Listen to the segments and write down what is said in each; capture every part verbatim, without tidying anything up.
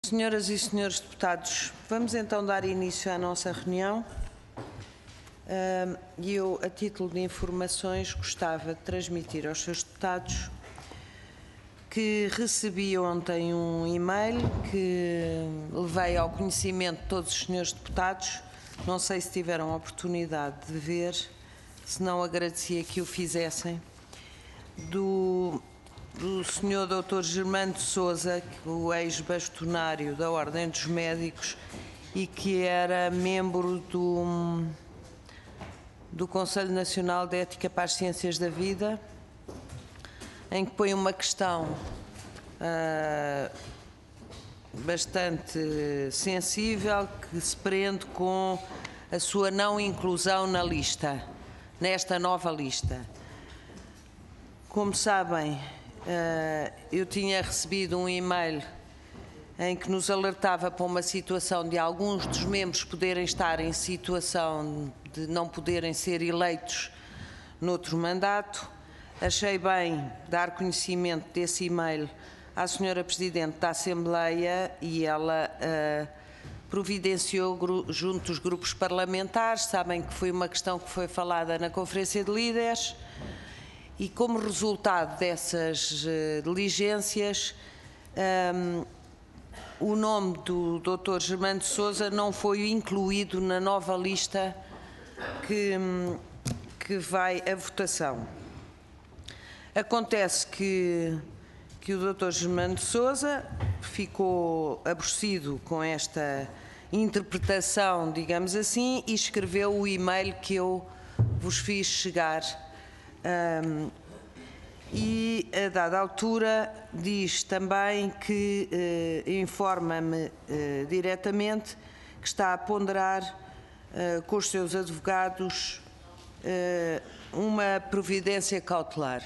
Senhoras e senhores deputados, vamos então dar início à nossa reunião. E eu, a título de informações, gostava de transmitir aos seus deputados que recebi ontem um e-mail que levei ao conhecimento de todos os senhores deputados. Não sei se tiveram a oportunidade de ver, se não agradecia que o fizessem, do... do senhor doutor Germano de Sousa, o ex-bastonário da Ordem dos Médicos e que era membro do, do Conselho Nacional de Ética para as Ciências da Vida, em que põe uma questão uh, bastante sensível que se prende com a sua não inclusão na lista, nesta nova lista. Como sabem, Uh, eu tinha recebido um e-mail em que nos alertava para uma situação de alguns dos membros poderem estar em situação de não poderem ser eleitos noutro mandato. Achei bem dar conhecimento desse e-mail à senhora Presidente da Assembleia e ela uh, providenciou junto dos grupos parlamentares. Sabem que foi uma questão que foi falada na Conferência de Líderes. E como resultado dessas uh, diligências, um, o nome do doutor Germano de Sousa não foi incluído na nova lista que, que vai à votação. Acontece que, que o doutor Germano de Sousa ficou aborrecido com esta interpretação, digamos assim, e escreveu o e-mail que eu vos fiz chegar. Um, e a dada altura diz também que uh, informa-me uh, diretamente que está a ponderar uh, com os seus advogados uh, uma providência cautelar.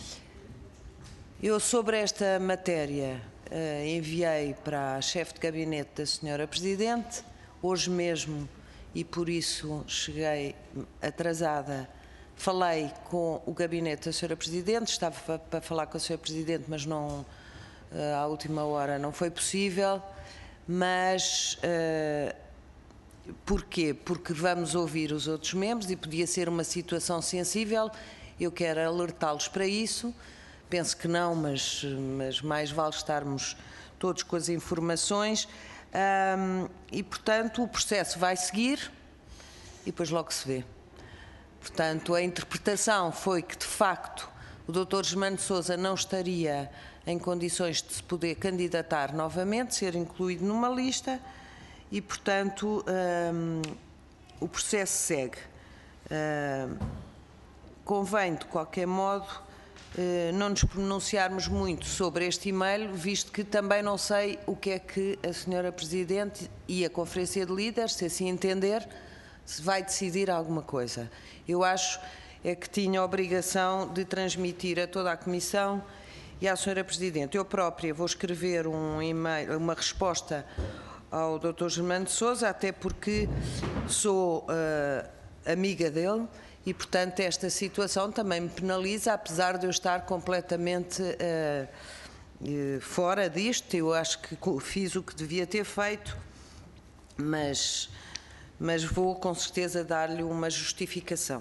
Eu sobre esta matéria uh, enviei para a chefe de gabinete da senhora Presidente, hoje mesmo, e por isso cheguei atrasada. Falei com o gabinete da senhora Presidente, estava para falar com a senhora Presidente, mas não, à última hora não foi possível. Mas uh, porquê? Porque vamos ouvir os outros membros e podia ser uma situação sensível. Eu quero alertá-los para isso. Penso que não, mas, mas mais vale estarmos todos com as informações. Um, e, portanto, o processo vai seguir e depois logo se vê. Portanto, a interpretação foi que, de facto, o doutor Germano de Sousa não estaria em condições de se poder candidatar novamente, ser incluído numa lista e, portanto, um, o processo segue. Um, convém, de qualquer modo, uh, não nos pronunciarmos muito sobre este e-mail, visto que também não sei o que é que a senhora Presidente e a Conferência de Líderes, se assim entender, se vai decidir alguma coisa. Eu acho é que tinha a obrigação de transmitir a toda a Comissão e à senhora Presidente. Eu própria vou escrever um e-mail, uma resposta ao doutor Germano de Sousa, até porque sou uh, amiga dele e, portanto, esta situação também me penaliza, apesar de eu estar completamente uh, uh, fora disto. Eu acho que fiz o que devia ter feito, mas... mas vou com certeza dar-lhe uma justificação.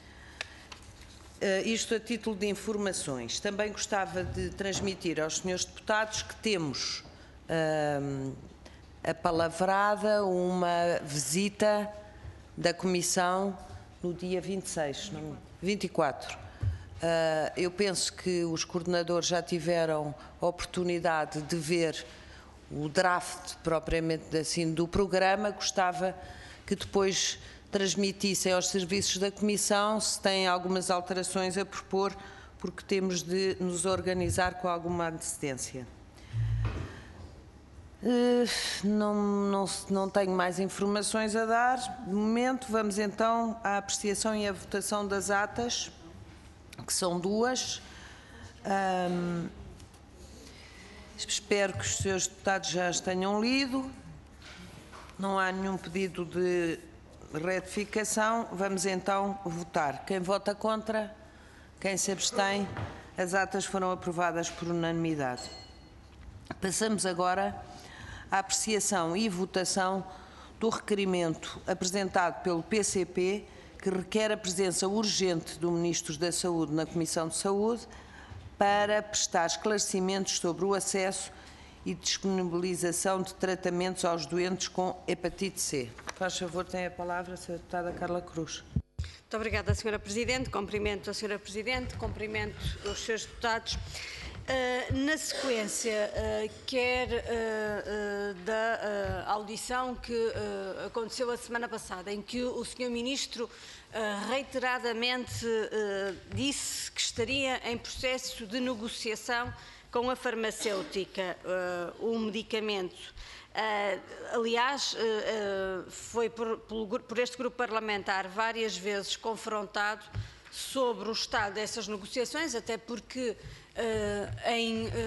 Uh, isto a título de informações. Também gostava de transmitir aos senhores deputados que temos uh, apalavrada uma visita da Comissão no dia vinte e seis, não, vinte e quatro. Uh, eu penso que os coordenadores já tiveram a oportunidade de ver o draft propriamente assim do programa. Gostava que depois transmitissem aos serviços da Comissão se têm algumas alterações a propor, porque temos de nos organizar com alguma antecedência. Uh, não, não, não tenho mais informações a dar. De momento, vamos então à apreciação e à votação das atas, que são duas. Um, espero que os senhores deputados já as tenham lido. Não há nenhum pedido de retificação. Vamos então votar. Quem vota contra? Quem se abstém? As atas foram aprovadas por unanimidade. Passamos agora a apreciação e votação do requerimento apresentado pelo P C P, que requer a presença urgente do Ministro da Saúde na Comissão de Saúde para prestar esclarecimentos sobre o acesso e disponibilização de tratamentos aos doentes com hepatite C. Faz favor, tem a palavra a senhora deputada Carla Cruz. Muito obrigada, senhora Presidente. Cumprimento a senhora Presidente, cumprimento os senhores deputados. Uh, na sequência, uh, quer uh, uh, da uh, audição que uh, aconteceu a semana passada, em que o senhor Ministro uh, reiteradamente uh, disse que estaria em processo de negociação com a farmacêutica uh, um medicamento. Uh, aliás, uh, uh, foi por, por, por este grupo parlamentar várias vezes confrontado sobre o estado dessas negociações, até porque uh, em uh,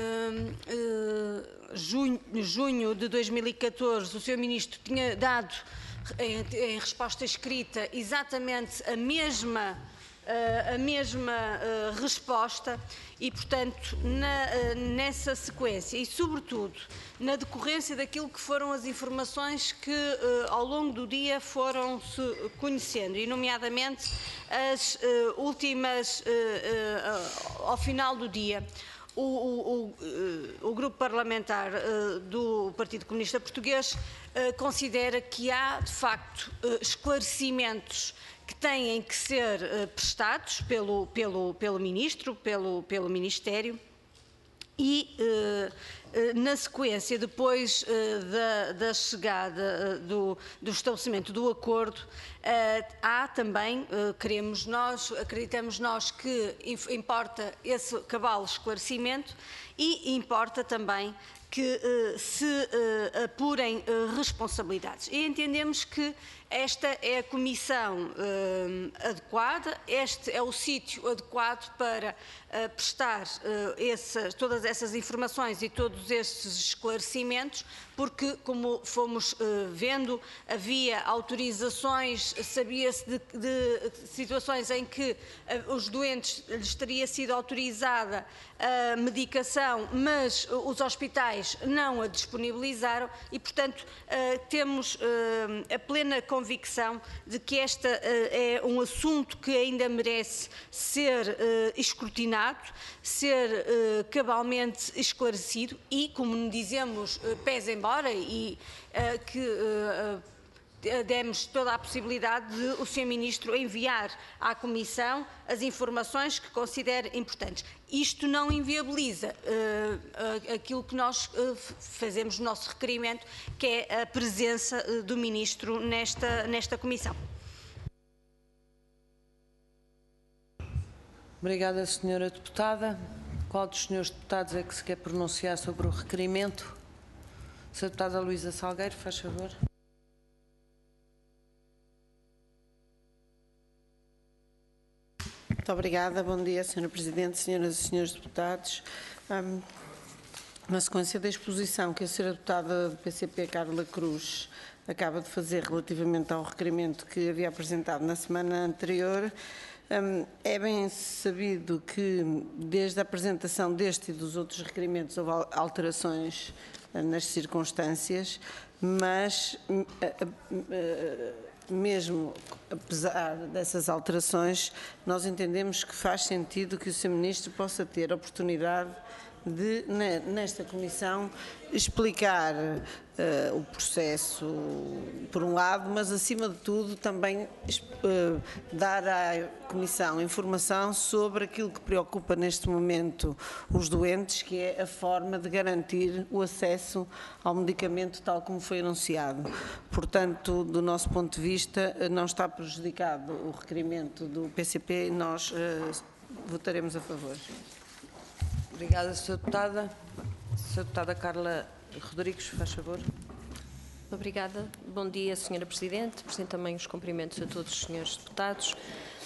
uh, junho, junho de dois mil e catorze o senhor Ministro tinha dado em, em resposta escrita exatamente a mesma Uh, a mesma uh, resposta e, portanto, na, uh, nessa sequência e, sobretudo, na decorrência daquilo que foram as informações que, uh, ao longo do dia, foram-se conhecendo, e, nomeadamente, as uh, últimas, uh, uh, ao final do dia, o, o, o, o grupo parlamentar uh, do Partido Comunista Português uh, considera que há, de facto, uh, esclarecimentos que têm que ser uh, prestados pelo, pelo, pelo Ministro, pelo, pelo Ministério, e uh, uh, na sequência, depois uh, da, da chegada uh, do, do estabelecimento do acordo, uh, há também, uh, queremos nós, acreditamos nós que importa esse cabal esclarecimento e importa também que uh, se uh, apurem uh, responsabilidades. E entendemos que esta é a comissão uh, adequada, este é o sítio adequado para uh, prestar uh, essas, todas essas informações e todos estes esclarecimentos, porque, como fomos uh, vendo, havia autorizações, sabia-se de, de situações em que uh, os doentes lhes teria sido autorizada a medicação, mas uh, os hospitais não a disponibilizaram e, portanto, uh, temos uh, a plena convicção de que este uh, é um assunto que ainda merece ser uh, escrutinado, ser uh, cabalmente esclarecido e, como dizemos, uh, pés embora e uh, que uh, uh, demos toda a possibilidade de o senhor Ministro enviar à Comissão as informações que considere importantes. Isto não inviabiliza uh, uh, aquilo que nós uh, fazemos no nosso requerimento, que é a presença uh, do Ministro nesta, nesta Comissão. Obrigada, senhora deputada. Qual dos senhores deputados é que se quer pronunciar sobre o requerimento? senhora deputada Luísa Salgueiro, faz favor. Muito obrigada. Bom dia, senhora Presidente, senhoras e senhores deputados. Um, na sequência da exposição que a senhora deputada do P C P, Carla Cruz, acaba de fazer relativamente ao requerimento que havia apresentado na semana anterior, um, é bem sabido que, desde a apresentação deste e dos outros requerimentos, houve alterações uh, nas circunstâncias, mas uh, uh, uh, mesmo apesar dessas alterações, nós entendemos que faz sentido que o senhor Ministro possa ter a oportunidade de, nesta Comissão, explicar uh, o processo, por um lado, mas, acima de tudo, também uh, dar à Comissão informação sobre aquilo que preocupa neste momento os doentes, que é a forma de garantir o acesso ao medicamento tal como foi anunciado. Portanto, do nosso ponto de vista, não está prejudicado o requerimento do P C P e nós uh, votaremos a favor. Obrigada, senhora deputada. senhora deputada Carla Rodrigues, faz favor. Obrigada. Bom dia, senhora Presidente. Presento também os cumprimentos a todos os senhores deputados.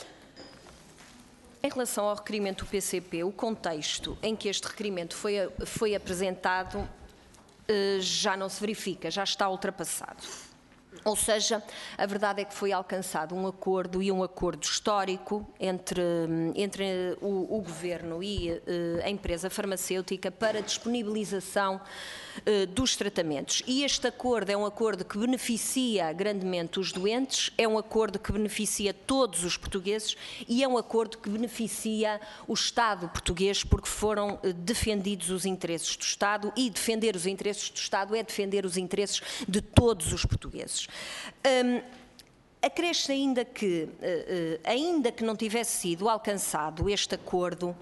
Em relação ao requerimento do P C P, o contexto em que este requerimento foi, foi apresentado já não se verifica, já está ultrapassado. Ou seja, a verdade é que foi alcançado um acordo e um acordo histórico entre, entre o, o Governo e uh, a empresa farmacêutica para a disponibilização uh, dos tratamentos. E este acordo é um acordo que beneficia grandemente os doentes, é um acordo que beneficia todos os portugueses e é um acordo que beneficia o Estado português, porque foram uh, defendidos os interesses do Estado, e defender os interesses do Estado é defender os interesses de todos os portugueses. Um, acresce ainda que, uh, uh, ainda que não tivesse sido alcançado este acordo,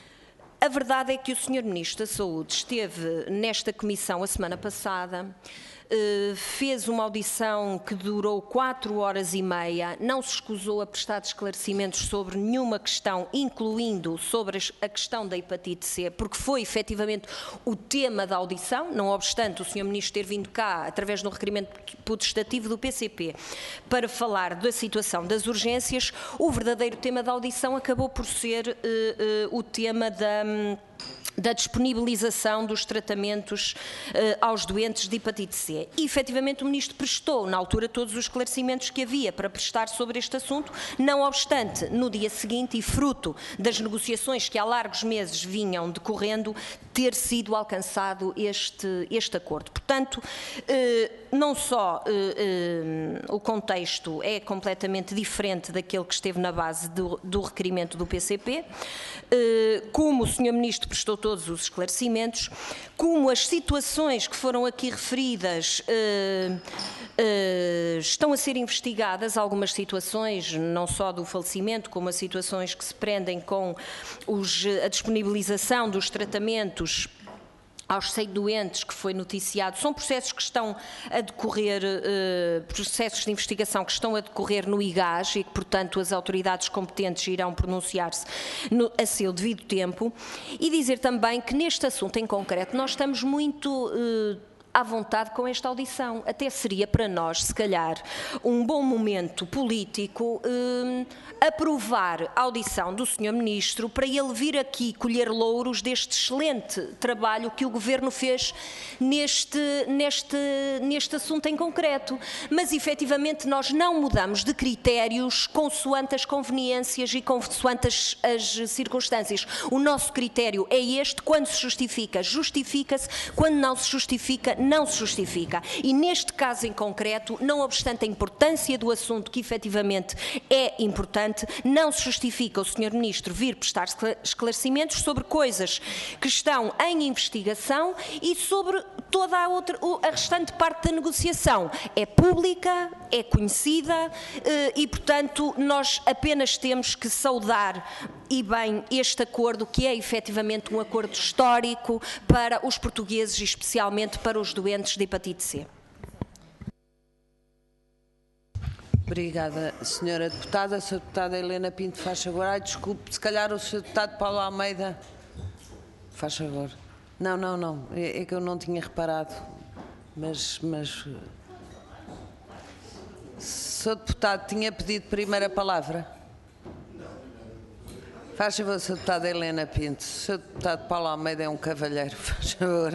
a verdade é que o senhor Ministro da Saúde esteve nesta comissão a semana passada, uh, fez uma audição que durou quatro horas e meia, não se escusou a prestar esclarecimentos sobre nenhuma questão, incluindo sobre a questão da hepatite C, porque foi efetivamente o tema da audição, não obstante o senhor Ministro ter vindo cá, através de um requerimento potestativo do P C P, para falar da situação das urgências. O verdadeiro tema da audição acabou por ser uh, uh, o tema da... Um, da disponibilização dos tratamentos uh, aos doentes de hepatite C. E, efetivamente, o Ministro prestou, na altura, todos os esclarecimentos que havia para prestar sobre este assunto, não obstante, no dia seguinte, e fruto das negociações que há largos meses vinham decorrendo, ter sido alcançado este, este acordo. Portanto, uh, não só uh, uh, o contexto é completamente diferente daquele que esteve na base do, do requerimento do P C P, uh, como o senhor Ministro prestou todos os esclarecimentos, como as situações que foram aqui referidas uh, uh, estão a ser investigadas, algumas situações, não só do falecimento, como as situações que se prendem com os, a disponibilização dos tratamentos aos cem doentes que foi noticiado, são processos que estão a decorrer, eh, processos de investigação que estão a decorrer no I G A S e que, portanto, as autoridades competentes irão pronunciar-se a seu devido tempo. E dizer também que neste assunto em concreto nós estamos muito eh, à vontade com esta audição. Até seria para nós, se calhar, um bom momento político eh, aprovar a audição do senhor Ministro para ele vir aqui colher louros deste excelente trabalho que o Governo fez neste, neste, neste assunto em concreto. Mas, efetivamente, nós não mudamos de critérios consoante as conveniências e consoante as, as circunstâncias. O nosso critério é este: quando se justifica, justifica-se; quando não se justifica, não se justifica. E neste caso em concreto, não obstante a importância do assunto, que efetivamente é importante, não se justifica o senhor Ministro vir prestar esclarecimentos sobre coisas que estão em investigação e sobre toda a outra, a restante parte da negociação. É pública, é conhecida e, portanto, nós apenas temos que saudar e bem este acordo, que é efetivamente um acordo histórico para os portugueses e especialmente para os doentes de hepatite C. Obrigada, senhora deputada. A senhora deputada Helena Pinto, faz favor. Ai, desculpe, se calhar o senhor deputado Paulo Almeida. Faz favor. Não, não, não. É, é que eu não tinha reparado. Mas, mas... senhor deputado, tinha pedido primeira palavra. Faz favor, senhora deputada Helena Pinto. O senhor deputado Paulo Almeida é um cavalheiro. Faz favor.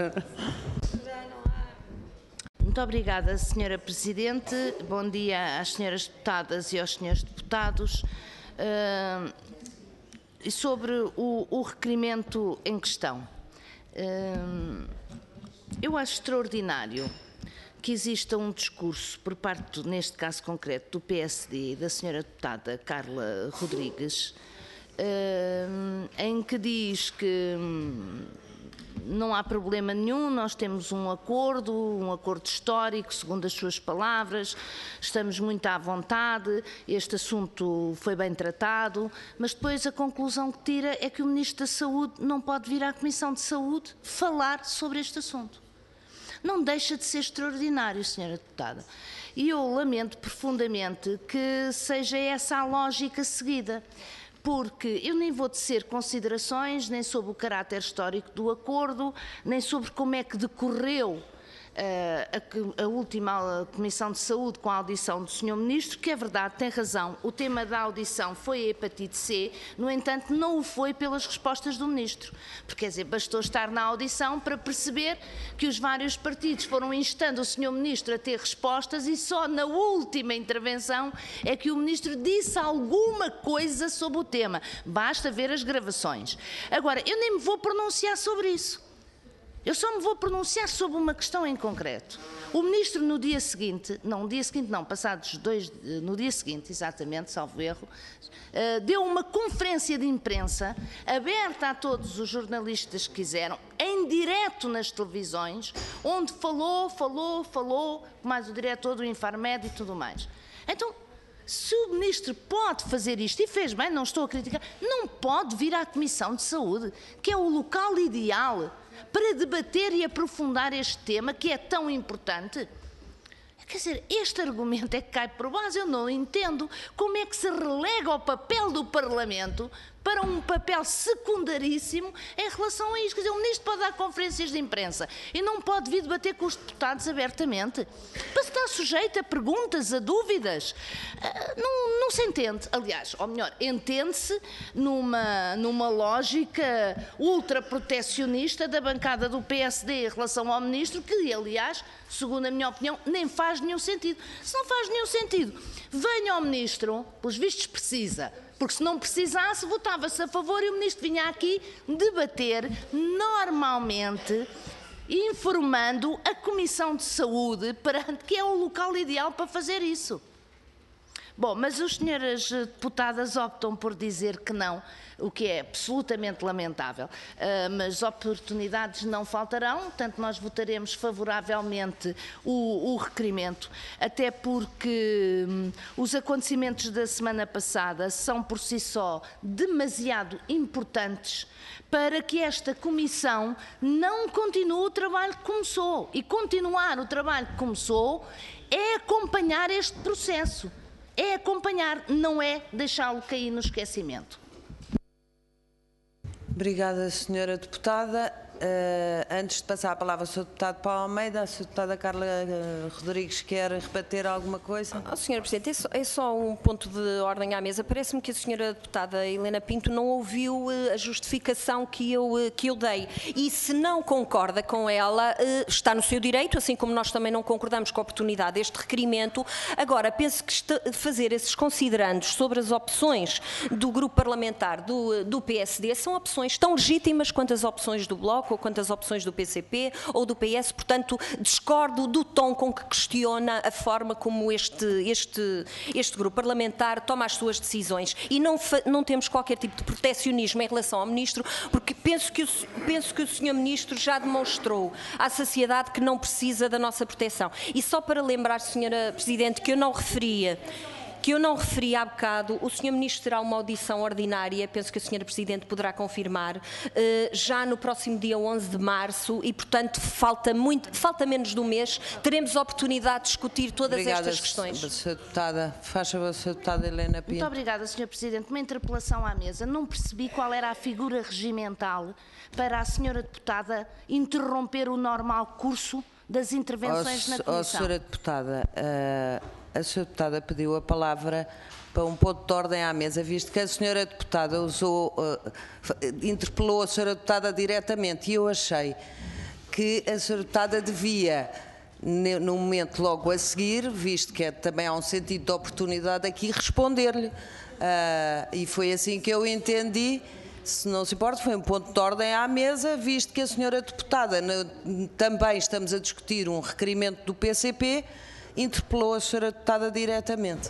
Muito obrigada, senhora Presidente. Bom dia às senhoras deputadas e aos senhores deputados. Uh, sobre o, o requerimento em questão, uh, eu acho extraordinário que exista um discurso por parte, neste caso concreto, do P S D, da senhora deputada Carla Rodrigues, uh, em que diz que não há problema nenhum, nós temos um acordo, um acordo histórico, segundo as suas palavras, estamos muito à vontade, este assunto foi bem tratado, mas depois a conclusão que tira é que o Ministro da Saúde não pode vir à Comissão de Saúde falar sobre este assunto. Não deixa de ser extraordinário, senhora deputada. E eu lamento profundamente que seja essa a lógica seguida, porque eu nem vou tecer considerações nem sobre o caráter histórico do acordo, nem sobre como é que decorreu a, a última Comissão de Saúde com a audição do senhor Ministro, que é verdade, tem razão, o tema da audição foi a hepatite C, no entanto não o foi pelas respostas do Ministro, porque quer dizer, bastou estar na audição para perceber que os vários partidos foram instando o senhor Ministro a ter respostas e só na última intervenção é que o Ministro disse alguma coisa sobre o tema, basta ver as gravações. Agora, eu nem me vou pronunciar sobre isso. Eu só me vou pronunciar sobre uma questão em concreto. O Ministro no dia seguinte, não, no dia seguinte não, passados dois, no dia seguinte, exatamente, salvo erro, deu uma conferência de imprensa aberta a todos os jornalistas que quiseram, em direto nas televisões, onde falou, falou, falou, mais o diretor do Infarmed e tudo mais. Então, se o Ministro pode fazer isto, e fez bem, não estou a criticar, não pode vir à Comissão de Saúde, que é o local ideal para debater e aprofundar este tema que é tão importante. Quer dizer, este argumento é que cai por base, eu não entendo como é que se relega o papel do Parlamento para um papel secundaríssimo em relação a isto. Quer dizer, o Ministro pode dar conferências de imprensa e não pode vir debater com os deputados abertamente, para estar sujeito a perguntas, a dúvidas. Não, não se entende. Aliás, ou melhor, entende-se numa, numa lógica ultraprotecionista da bancada do P S D em relação ao Ministro, que, aliás, segundo a minha opinião, nem faz nenhum sentido. Se não faz nenhum sentido, venha ao Ministro, pelos vistos precisa, porque se não precisasse, votava-se a favor e o Ministro vinha aqui debater normalmente, informando a Comissão de Saúde, perante que é o local ideal para fazer isso. Bom, mas as senhoras deputadas optam por dizer que não, o que é absolutamente lamentável. Uh, mas oportunidades não faltarão, portanto nós votaremos favoravelmente o, o requerimento, até porque hum, os acontecimentos da semana passada são por si só demasiado importantes para que esta Comissão não continue o trabalho que começou. E continuar o trabalho que começou é acompanhar este processo. É acompanhar, não é deixá-lo cair no esquecimento. Obrigada, senhora deputada. Uh, antes de passar a palavra ao senhor deputado Paulo Almeida, a senhora deputada Carla uh, Rodrigues quer rebater alguma coisa? Oh, senhora Presidente, é só, é só um ponto de ordem à mesa. Parece-me que a senhora deputada Helena Pinto não ouviu uh, a justificação que eu, uh, que eu dei. E se não concorda com ela, uh, está no seu direito, assim como nós também não concordamos com a oportunidade deste requerimento. Agora, penso que está, fazer esses considerandos sobre as opções do grupo parlamentar do, do P S D são opções tão legítimas quanto as opções do Bloco, ou quanto às opções do P C P ou do P S, portanto, discordo do tom com que questiona a forma como este, este, este grupo parlamentar toma as suas decisões. E não, não temos qualquer tipo de protecionismo em relação ao Ministro, porque penso que, o, penso que o senhor Ministro já demonstrou à sociedade que não precisa da nossa proteção. E só para lembrar, senhora Presidente, que eu não referia que eu não referi há bocado, o senhor Ministro terá uma audição ordinária, penso que a senhora Presidente poderá confirmar, já no próximo dia onze de março e, portanto, falta, muito, falta menos de um mês, teremos a oportunidade de discutir todas obrigada, estas questões. senhora deputada. Faz favor, senhora deputada Helena Pinto. Muito obrigada, senhor Presidente. Uma interpelação à mesa. Não percebi qual era a figura regimental para a senhora deputada interromper o normal curso das intervenções oh, na Comissão. Oh, senhora deputada, uh, a senhora deputada pediu a palavra para um ponto de ordem à mesa, visto que a senhora deputada usou, uh, interpelou a senhora deputada diretamente, e eu achei que a senhora deputada devia, no momento logo a seguir, visto que é, também há um sentido de oportunidade aqui, responder-lhe. Uh, e foi assim que eu entendi. Se não se importa, foi um ponto de ordem à mesa, visto que a senhora deputada, no, também estamos a discutir um requerimento do P C P, interpelou a senhora deputada diretamente.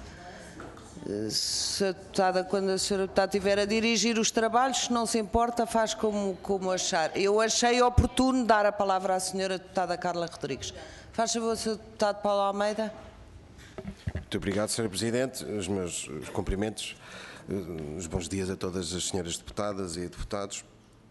Senhora deputada, quando a senhora deputada estiver a dirigir os trabalhos, se não se importa, faz como, como achar. Eu achei oportuno dar a palavra à senhora deputada Carla Rodrigues. Faz favor, senhor deputado Paulo Almeida. Muito obrigado, senhora Presidente. Os meus cumprimentos. Os bons dias a todas as senhoras deputadas e deputados.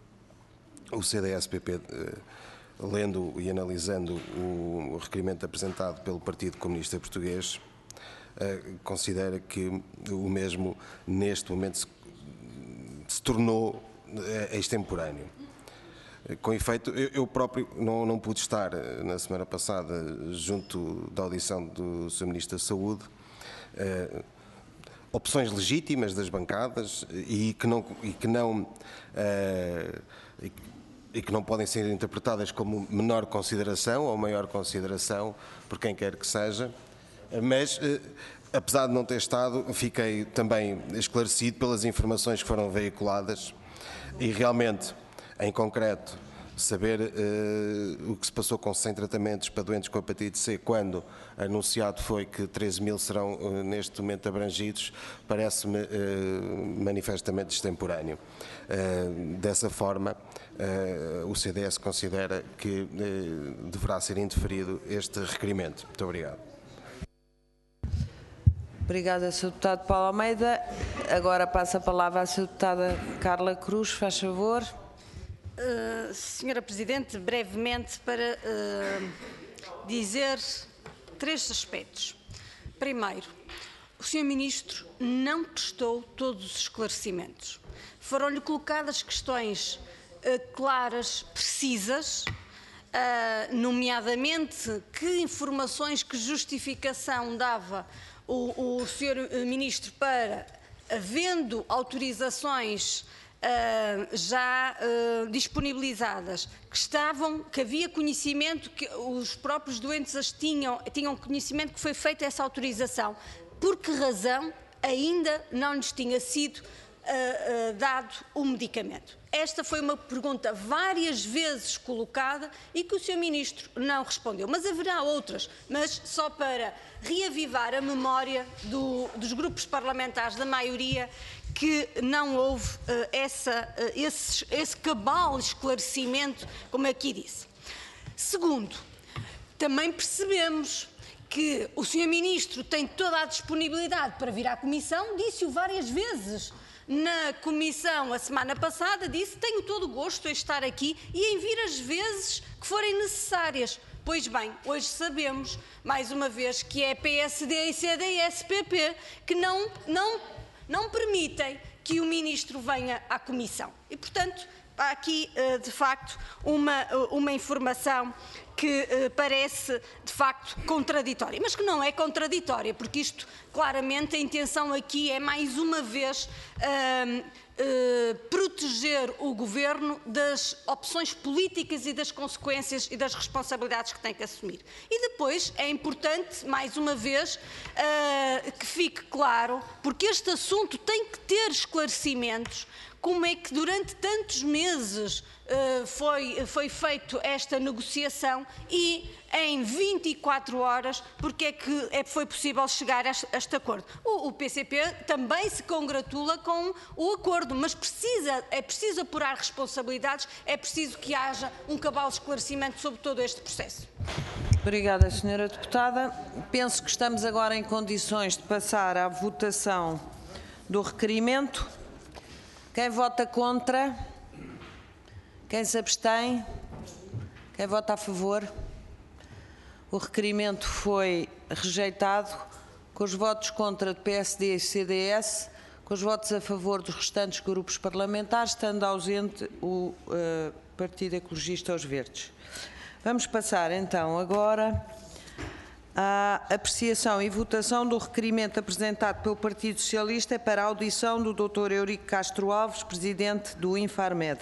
O C D S P P, lendo e analisando o requerimento apresentado pelo Partido Comunista Português, considera que o mesmo, neste momento, se, se tornou extemporâneo. Com efeito, eu, eu próprio não, não pude estar na semana passada junto da audição do senhor Ministro da Saúde. Uh, opções legítimas das bancadas e que não, e que não, uh, e, e que não podem ser interpretadas como menor consideração ou maior consideração por quem quer que seja, mas uh, apesar de não ter estado, fiquei também esclarecido pelas informações que foram veiculadas e realmente, em concreto, saber uh, o que se passou com cem tratamentos para doentes com hepatite C, quando anunciado foi que treze mil serão uh, neste momento abrangidos, parece-me uh, manifestamente extemporâneo. Uh, dessa forma, uh, o C D S considera que uh, deverá ser indeferido este requerimento. Muito obrigado. Obrigada, senhor Deputado Paulo Almeida. Agora passa a palavra à senhora Deputada Carla Cruz, faz favor. Uh, senhora Presidente, brevemente para uh, dizer três aspectos. Primeiro, o senhor Ministro não prestou todos os esclarecimentos. Foram-lhe colocadas questões uh, claras, precisas, uh, nomeadamente que informações, que justificação dava o, o senhor Ministro para, havendo autorizações Uh, já uh, disponibilizadas, que estavam, que havia conhecimento, que os próprios doentes as tinham, tinham conhecimento que foi feita essa autorização. Por que razão ainda não lhes tinha sido uh, uh, dado o medicamento? Esta foi uma pergunta várias vezes colocada e que o senhor Ministro não respondeu. Mas haverá outras, mas só para reavivar a memória do, dos grupos parlamentares da maioria, que não houve uh, essa, uh, esse, esse cabal esclarecimento, como aqui disse. Segundo, também percebemos que o senhor Ministro tem toda a disponibilidade para vir à Comissão, disse-o várias vezes. Na Comissão, a semana passada, disse: tenho todo o gosto em estar aqui e em vir as vezes que forem necessárias. Pois bem, hoje sabemos, mais uma vez, que é P S D e C D S P P que não, não, não permitem que o Ministro venha à Comissão. E, portanto, há aqui, de facto, uma, uma informação que parece, de facto, contraditória. Mas que não é contraditória, porque isto, claramente, a intenção aqui é, mais uma vez, uh, uh, proteger o Governo das opções políticas e das consequências e das responsabilidades que tem que assumir. E depois é importante, mais uma vez, uh, que fique claro, porque este assunto tem que ter esclarecimentos, como é que durante tantos meses uh, foi, foi feita esta negociação e em vinte e quatro horas, porque é que é, foi possível chegar a este, a este acordo. O, o P C P também se congratula com o acordo, mas precisa, é preciso apurar responsabilidades, é preciso que haja um cabal esclarecimento sobre todo este processo. Obrigada, senhora Deputada. Penso que estamos agora em condições de passar à votação do requerimento. Quem vota contra? Quem se abstém? Quem vota a favor? O requerimento foi rejeitado com os votos contra do P S D e C D S, com os votos a favor dos restantes grupos parlamentares, estando ausente o uh, Partido Ecologista aos Verdes. Vamos passar então agora à apreciação e votação do requerimento apresentado pelo Partido Socialista para a audição do doutor Eurico Castro Alves, presidente do Infarmed,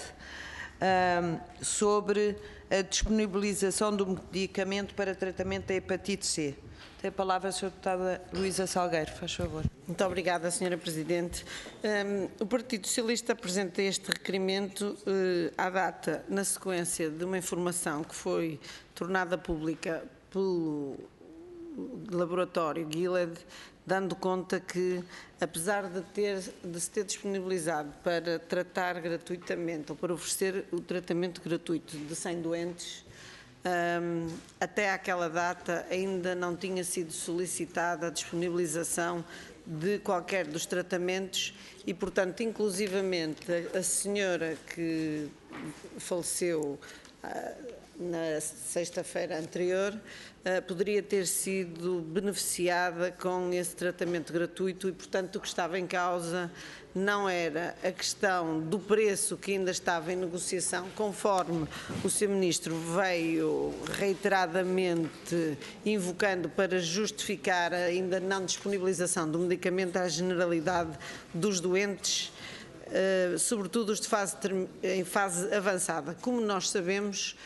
um, sobre a disponibilização do medicamento para tratamento da hepatite C. Tem a palavra a senhora Deputada Luísa Salgueiro, faz favor. Muito obrigada, senhora Presidente. Um, o Partido Socialista apresenta este requerimento uh, à data, na sequência de uma informação que foi tornada pública pelo laboratório Gilead, dando conta que, apesar de, ter, de se ter disponibilizado para tratar gratuitamente ou para oferecer o tratamento gratuito de cem doentes, um, até àquela data ainda não tinha sido solicitada a disponibilização de qualquer dos tratamentos e, portanto, inclusivamente a, a senhora que faleceu uh, na sexta-feira anterior, poderia ter sido beneficiada com esse tratamento gratuito e, portanto, o que estava em causa não era a questão do preço que ainda estava em negociação, conforme o senhor Ministro veio reiteradamente invocando para justificar a ainda não disponibilização do medicamento à generalidade dos doentes, Uh, sobretudo os de fase, em fase avançada. Como nós sabemos,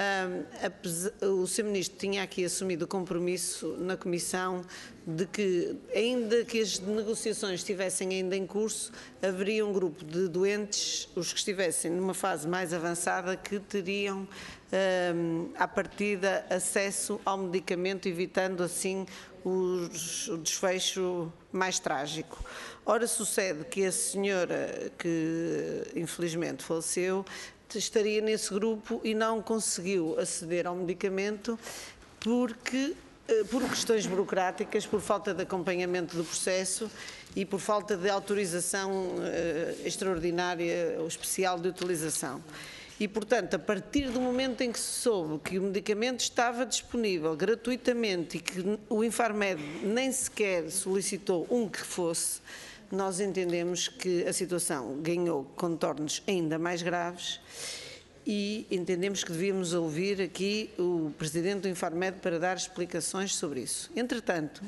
uh, o senhor Ministro tinha aqui assumido o compromisso na Comissão de que, ainda que as negociações estivessem ainda em curso, haveria um grupo de doentes, os que estivessem numa fase mais avançada, que teriam, uh, à partida, acesso ao medicamento, evitando assim os, o desfecho mais trágico. Ora, sucede que a senhora, que infelizmente faleceu, estaria nesse grupo e não conseguiu aceder ao medicamento porque, por questões burocráticas, por falta de acompanhamento do processo e por falta de autorização uh, extraordinária ou especial de utilização. E, portanto, a partir do momento em que se soube que o medicamento estava disponível gratuitamente e que o Infarmed nem sequer solicitou um que fosse, nós entendemos que a situação ganhou contornos ainda mais graves e entendemos que devíamos ouvir aqui o Presidente do Infarmed para dar explicações sobre isso. Entretanto,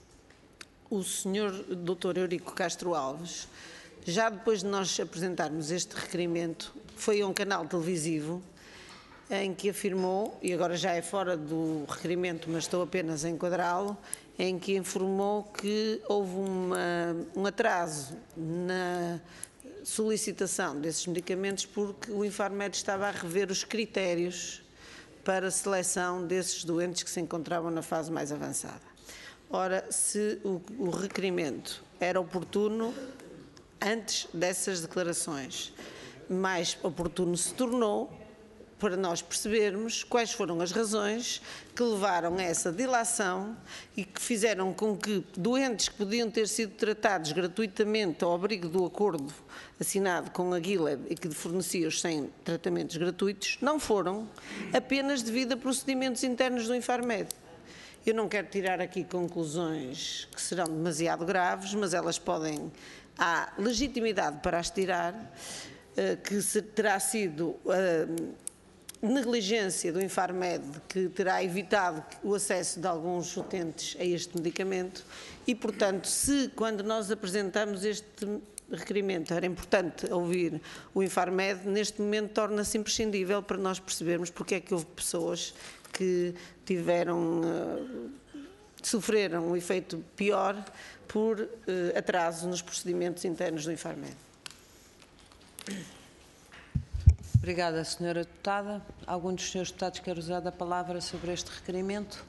o senhor doutor Eurico Castro Alves, já depois de nós apresentarmos este requerimento, foi a um canal televisivo em que afirmou, e agora já é fora do requerimento, mas estou apenas a enquadrá-lo, em que informou que houve uma, um atraso na solicitação desses medicamentos porque o Infarmed estava a rever os critérios para a seleção desses doentes que se encontravam na fase mais avançada. Ora, se o, o requerimento era oportuno antes dessas declarações, mais oportuno se tornou para nós percebermos quais foram as razões que levaram a essa dilação e que fizeram com que doentes que podiam ter sido tratados gratuitamente ao abrigo do acordo assinado com a Gilead e que fornecia os cem tratamentos gratuitos, não foram, apenas devido a procedimentos internos do Infarmed. Eu não quero tirar aqui conclusões que serão demasiado graves, mas elas podem, há legitimidade para as tirar, que terá sido a negligência do Infarmed que terá evitado o acesso de alguns utentes a este medicamento e, portanto, se quando nós apresentamos este requerimento era importante ouvir o Infarmed, neste momento torna-se imprescindível para nós percebermos porque é que houve pessoas que tiveram, uh, sofreram um efeito pior por uh, atraso nos procedimentos internos do Infarmed. Obrigada, senhora deputada. Algum dos senhores deputados quer usar a palavra sobre este requerimento?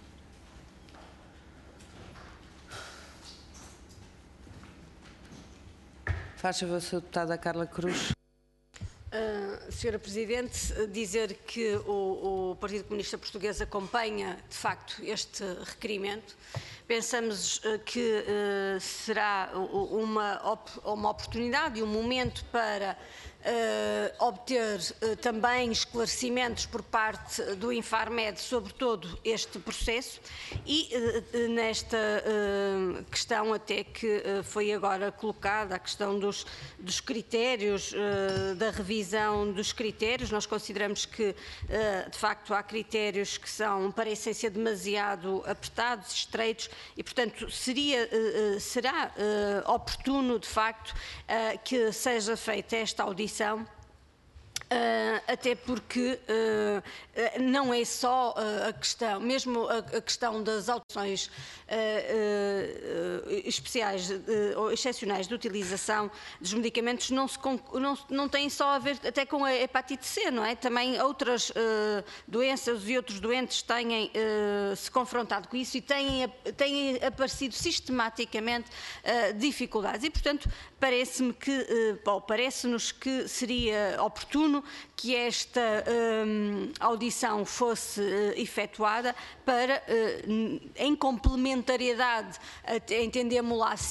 Faz favor, senhora deputada Carla Cruz. Uh, senhora Presidente, dizer que o, o Partido Comunista Português acompanha, de facto, este requerimento. Pensamos uh, que uh, será uma, op uma oportunidade e um momento para uh, obter uh, também esclarecimentos por parte do Infarmed sobre todo este processo e uh, nesta uh, questão até que uh, foi agora colocada, a questão dos, dos critérios, uh, da revisão dos critérios. Nós consideramos que, uh, de facto, há critérios que são, para a essência, demasiado apertados, estreitos, e, portanto, seria, uh, será uh, oportuno, de facto, uh, que seja feita esta audição. Uh, até porque uh, não é só uh, a questão, mesmo a, a questão das audições uh, uh, especiais ou uh, excepcionais de utilização dos medicamentos não, se, não, não tem só a ver até com a hepatite C, não é? Também outras uh, doenças e outros doentes têm uh, se confrontado com isso e têm, têm aparecido sistematicamente uh, dificuldades e, portanto, parece-me que, uh, parece-nos que seria oportuno que esta um, audição fosse uh, efetuada para, uh, em complementariedade, entendemos-la assim,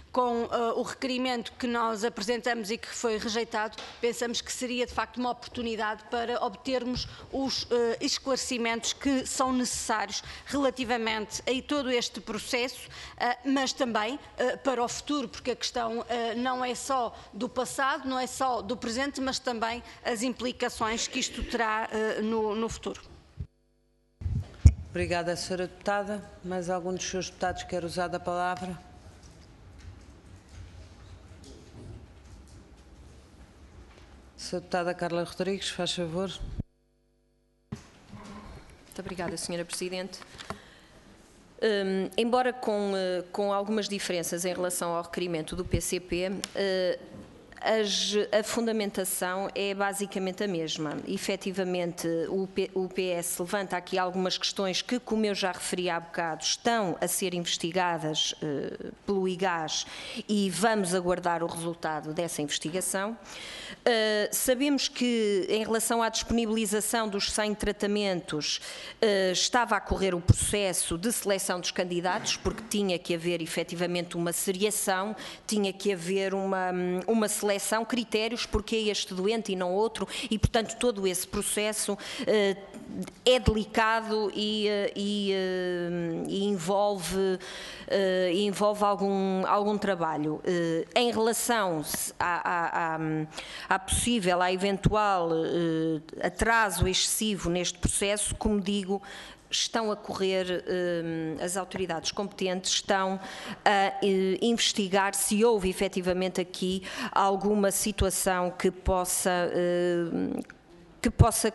com uh, o requerimento que nós apresentamos e que foi rejeitado, pensamos que seria de facto uma oportunidade para obtermos os uh, esclarecimentos que são necessários relativamente a todo este processo, uh, mas também uh, para o futuro, porque a questão uh, não é só do passado, não é só do presente, mas também as implicações que isto terá uh, no, no futuro. Obrigada, senhora Deputada. Mais algum dos seus deputados quer usar a palavra? Senhora Deputada Carla Rodrigues, faz favor. Muito obrigada, senhora Presidente. Um, embora com, uh, com algumas diferenças em relação ao requerimento do P C P, uh, As, a fundamentação é basicamente a mesma. Efetivamente, o, P, o P S levanta aqui algumas questões que, como eu já referi há bocado, estão a ser investigadas uh, pelo I G A S e vamos aguardar o resultado dessa investigação. Uh, sabemos que, em relação à disponibilização dos cem tratamentos, uh, estava a correr o processo de seleção dos candidatos, porque tinha que haver efetivamente uma seriação, tinha que haver uma, uma seleção seleção, critérios, porque é este doente e não outro, e portanto todo esse processo uh, é delicado e, uh, e, uh, e envolve, uh, envolve algum, algum trabalho. Uh, em relação à, à, à, à possível, à eventual uh, atraso excessivo neste processo, como digo, estão a correr, as autoridades competentes estão a investigar se houve efetivamente aqui alguma situação que possa, que possa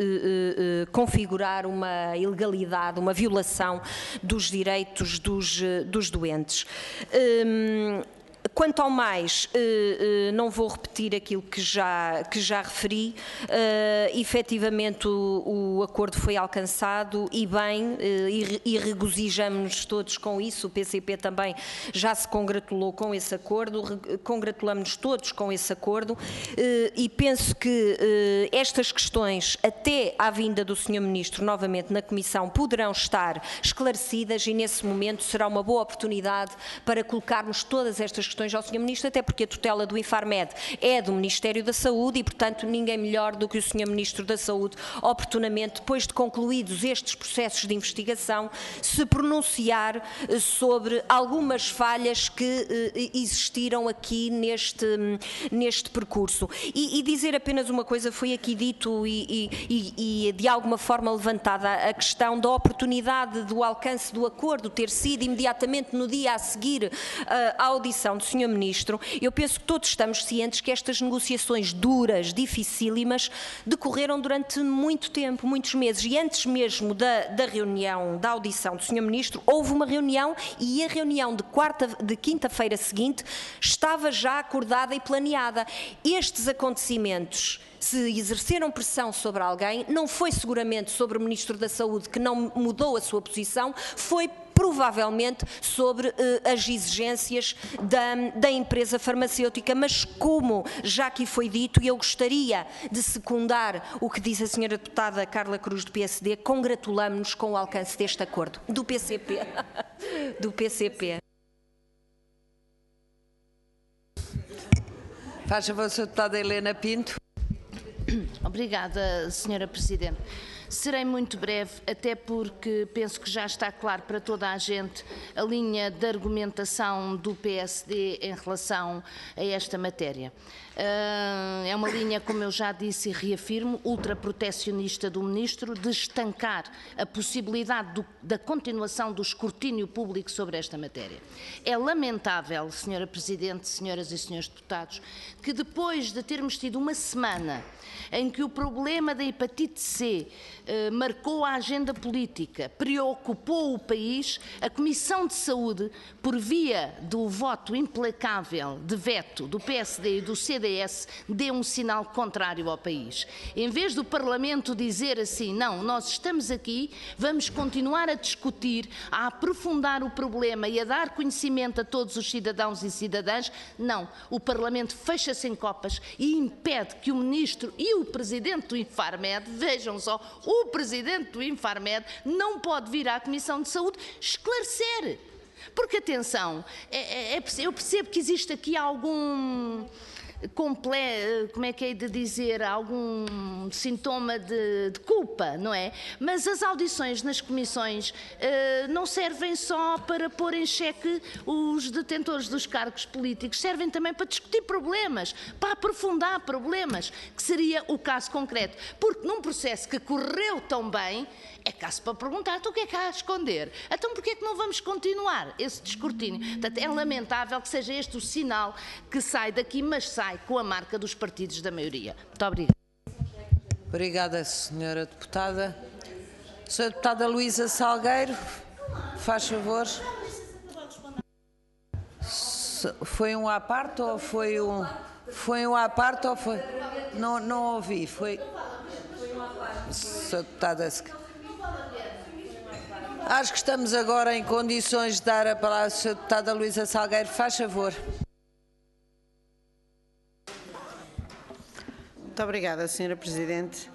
configurar uma ilegalidade, uma violação dos direitos dos, dos doentes. Quanto ao mais, não vou repetir aquilo que já, que já referi, efetivamente o, o acordo foi alcançado e bem, e regozijamos-nos todos com isso, o P C P também já se congratulou com esse acordo, congratulamos-nos todos com esse acordo e penso que estas questões, até à vinda do senhor Ministro novamente na Comissão, poderão estar esclarecidas e nesse momento será uma boa oportunidade para colocarmos todas estas questões ao senhor Ministro, até porque a tutela do Infarmed é do Ministério da Saúde e, portanto, ninguém melhor do que o senhor Ministro da Saúde, oportunamente, depois de concluídos estes processos de investigação, se pronunciar sobre algumas falhas que eh, existiram aqui neste, neste percurso. E, e dizer apenas uma coisa, foi aqui dito e, e, e de alguma forma levantada a questão da oportunidade do alcance do acordo ter sido imediatamente no dia a seguir uh, à audição do senhor Ministro. Eu penso que todos estamos cientes que estas negociações duras, dificílimas, decorreram durante muito tempo, muitos meses, e antes mesmo da, da reunião, da audição do senhor Ministro, houve uma reunião e a reunião de, quarta, de quinta-feira seguinte estava já acordada e planeada. Estes acontecimentos, se exerceram pressão sobre alguém, não foi seguramente sobre o Ministro da Saúde, que não mudou a sua posição, foi provavelmente sobre uh, as exigências da, da empresa farmacêutica, mas como já aqui foi dito, e eu gostaria de secundar o que diz a senhora deputada Carla Cruz do P S D, congratulamos-nos com o alcance deste acordo, do P C P. do P C P. Faz favor, senhora deputada Helena Pinto. Obrigada, senhora Presidente. Serei muito breve, até porque penso que já está claro para toda a gente a linha de argumentação do P S D em relação a esta matéria. É uma linha, como eu já disse e reafirmo, ultraprotecionista do Ministro, de estancar a possibilidade do, da continuação do escrutínio público sobre esta matéria. É lamentável, senhora Presidente, senhoras e senhores deputados, que depois de termos tido uma semana em que o problema da hepatite C eh, marcou a agenda política, preocupou o país, a Comissão de Saúde, por via do voto implacável de veto do P S D e do C D S, deu um sinal contrário ao país. Em vez do Parlamento dizer assim, não, nós estamos aqui, vamos continuar a discutir, a aprofundar o problema e a dar conhecimento a todos os cidadãos e cidadãs, não, o Parlamento fecha-se em copas e impede que o Ministro e o Presidente do Infarmed, vejam só, o Presidente do Infarmed não pode vir à Comissão de Saúde esclarecer. Porque, atenção, é, é, eu percebo que existe aqui algum... Comple como é que é de dizer, algum sintoma de, de culpa, não é? Mas as audições nas comissões uh, não servem só para pôr em xeque os detentores dos cargos políticos, servem também para discutir problemas, para aprofundar problemas, que seria o caso concreto. Porque num processo que correu tão bem, é caso para perguntar, então o que é que há a esconder? Então porquê é que não vamos continuar esse descortínio? Portanto, é lamentável que seja este o sinal que sai daqui, mas sai com a marca dos partidos da maioria. Muito obrigada. Obrigada, senhora deputada. Senhora deputada Luísa Salgueiro, faz favor. Foi um à parte ou foi um... Foi um à parte ou foi... Não, não ouvi, foi... Senhora deputada... Acho que estamos agora em condições de dar a palavra à senhora deputada Luísa Salgueiro. Faz favor. Muito obrigada, senhora Presidente.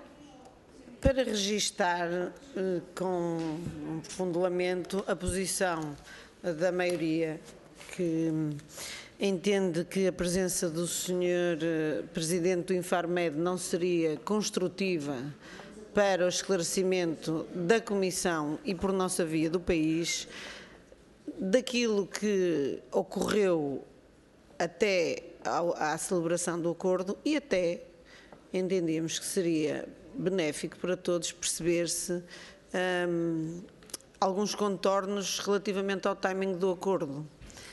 Para registar eh, com um fundamento a posição da maioria que entende que a presença do senhor eh, Presidente do Infarmed não seria construtiva para o esclarecimento da Comissão e por nossa via do país, daquilo que ocorreu até ao, à celebração do acordo e até entendemos que seria benéfico para todos perceber-se hum, alguns contornos relativamente ao timing do acordo.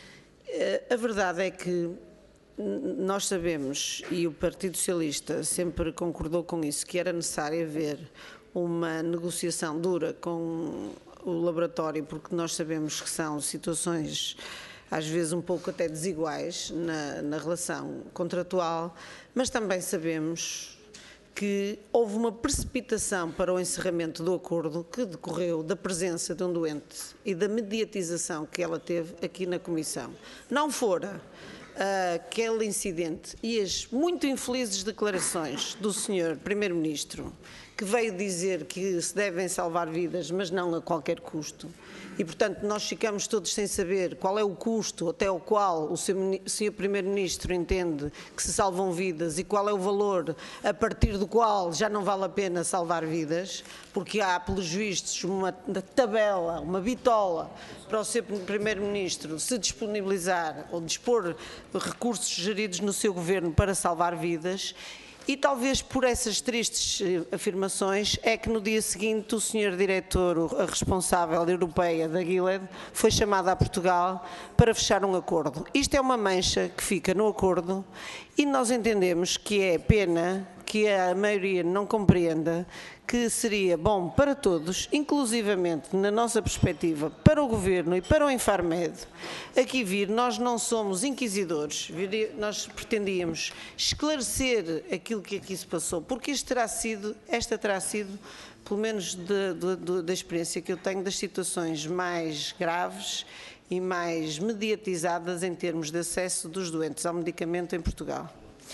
A verdade é que nós sabemos, e o Partido Socialista sempre concordou com isso, que era necessário haver uma negociação dura com o laboratório, porque nós sabemos que são situações às vezes um pouco até desiguais na, na relação contratual, mas também sabemos que houve uma precipitação para o encerramento do acordo que decorreu da presença de um doente e da mediatização que ela teve aqui na Comissão. Não fora aquele incidente e as muito infelizes declarações do senhor Primeiro-Ministro, que veio dizer que se devem salvar vidas, mas não a qualquer custo. E, portanto, nós ficamos todos sem saber qual é o custo até o qual o senhor Primeiro-Ministro entende que se salvam vidas e qual é o valor a partir do qual já não vale a pena salvar vidas, porque há, pelos vistos, uma tabela, uma bitola para o senhor Primeiro-Ministro se disponibilizar ou dispor recursos geridos no seu governo para salvar vidas. E talvez por essas tristes afirmações é que no dia seguinte o senhor diretor, a responsável europeia da Gilead, foi chamado a Portugal para fechar um acordo. Isto é uma mancha que fica no acordo e nós entendemos que é pena que a maioria não compreenda que seria bom para todos, inclusivamente na nossa perspectiva, para o Governo e para o Infarmed, aqui vir. Nós não somos inquisidores, nós pretendíamos esclarecer aquilo que aqui se passou, porque isto terá sido, esta terá sido, pelo menos de, de, de, da experiência que eu tenho, das situações mais graves e mais mediatizadas em termos de acesso dos doentes ao medicamento em Portugal.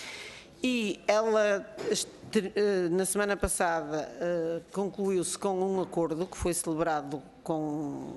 E ela, na semana passada, concluiu-se com um acordo que foi celebrado com,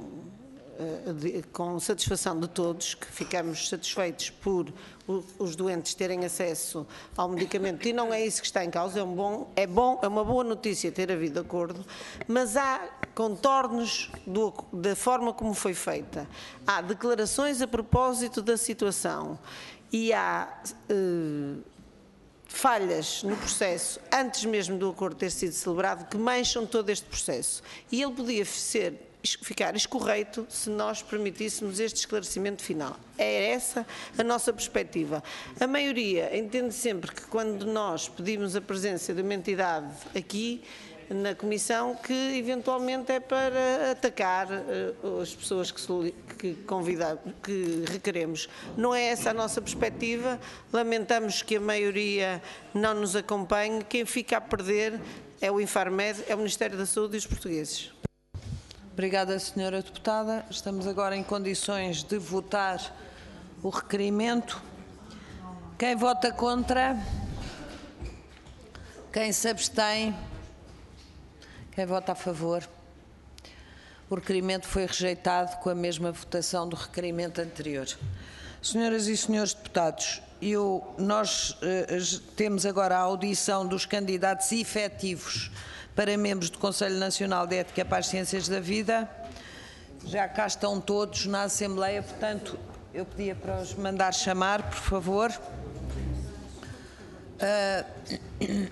com satisfação de todos, que ficamos satisfeitos por os doentes terem acesso ao medicamento, e não é isso que está em causa, é, um bom, é, bom, é uma boa notícia ter havido acordo, mas há contornos do, da forma como foi feita. Há declarações a propósito da situação e há... Uh, falhas no processo, antes mesmo do acordo ter sido celebrado, que mancham todo este processo. E ele podia ser, ficar escorreito se nós permitíssemos este esclarecimento final. É essa a nossa perspectiva. A maioria entende sempre que quando nós pedimos a presença de uma entidade aqui, na Comissão, que eventualmente é para atacar uh, as pessoas que, que, convida, que requeremos. Não é essa a nossa perspectiva, lamentamos que a maioria não nos acompanhe, quem fica a perder é o Infarmed, é o Ministério da Saúde e os portugueses. Obrigada, senhora deputada. Estamos agora em condições de votar o requerimento. Quem vota contra? Quem se abstém? Quem vota a favor? o requerimento foi rejeitado com a mesma votação do requerimento anterior. Senhoras e senhores deputados, eu, nós eh, temos agora a audição dos candidatos efetivos para membros do Conselho Nacional de Ética para as Ciências da Vida. Já cá estão todos na Assembleia, portanto, eu pedia para os mandar chamar, por favor. Uh...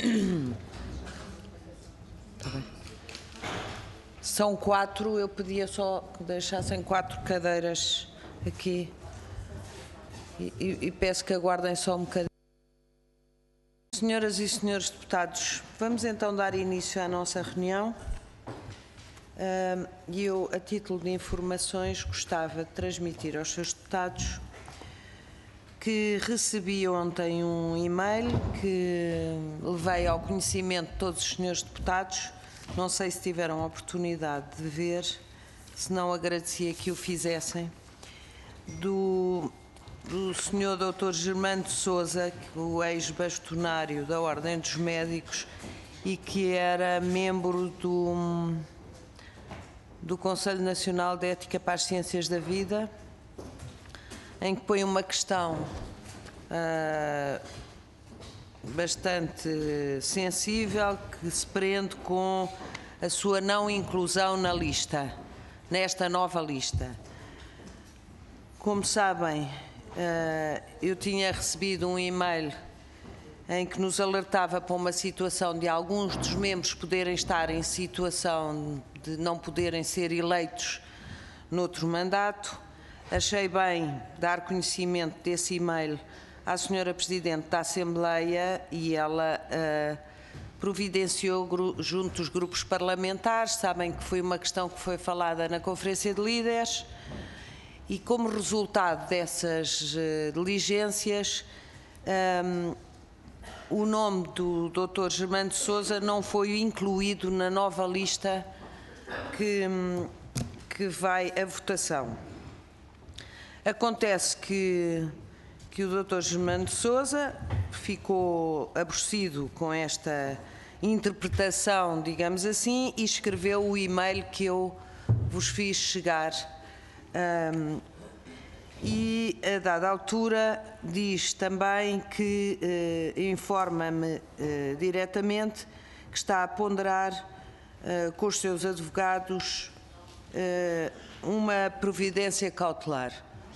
Tá bem. São quatro, eu pedia só que deixassem quatro cadeiras aqui e, e, e peço que aguardem só um bocadinho. Senhoras e senhores deputados, vamos então dar início à nossa reunião. E eu, a título de informações, gostava de transmitir aos seus deputados que recebi ontem um e-mail que levei ao conhecimento de todos os senhores deputados. Não sei se tiveram a oportunidade de ver, se não agradecia que o fizessem, do, do senhor doutor Germano de Sousa, o ex-bastonário da Ordem dos Médicos e que era membro do, do Conselho Nacional de Ética para as Ciências da Vida, em que põe uma questão uh, bastante sensível que se prende com a sua não inclusão na lista, nesta nova lista. Como sabem, uh, eu tinha recebido um e-mail em que nos alertava para uma situação de alguns dos membros poderem estar em situação de não poderem ser eleitos noutro mandato. Achei bem dar conhecimento desse e-mail à senhora Presidente da Assembleia e ela uh, providenciou junto dos grupos parlamentares. Sabem que foi uma questão que foi falada na Conferência de Líderes e, como resultado dessas uh, diligências, um, o nome do doutor Germano de Sousa não foi incluído na nova lista que, que vai à votação. Acontece que, que o doutor Germano de Sousa ficou aborrecido com esta interpretação, digamos assim, e escreveu o e-mail que eu vos fiz chegar. Um, e, a dada altura, diz também que uh, informa-me uh, diretamente que está a ponderar uh, com os seus advogados uh, uma providência cautelar.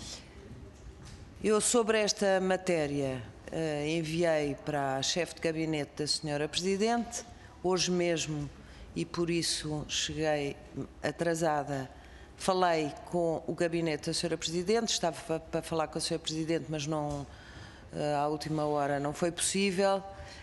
Eu, sobre esta matéria, uh, enviei para a chefe de gabinete da senhora Presidente, hoje mesmo, e por isso cheguei atrasada, falei com o gabinete da senhora Presidente, estava para falar com a senhora Presidente, mas não, uh, à última hora não foi possível,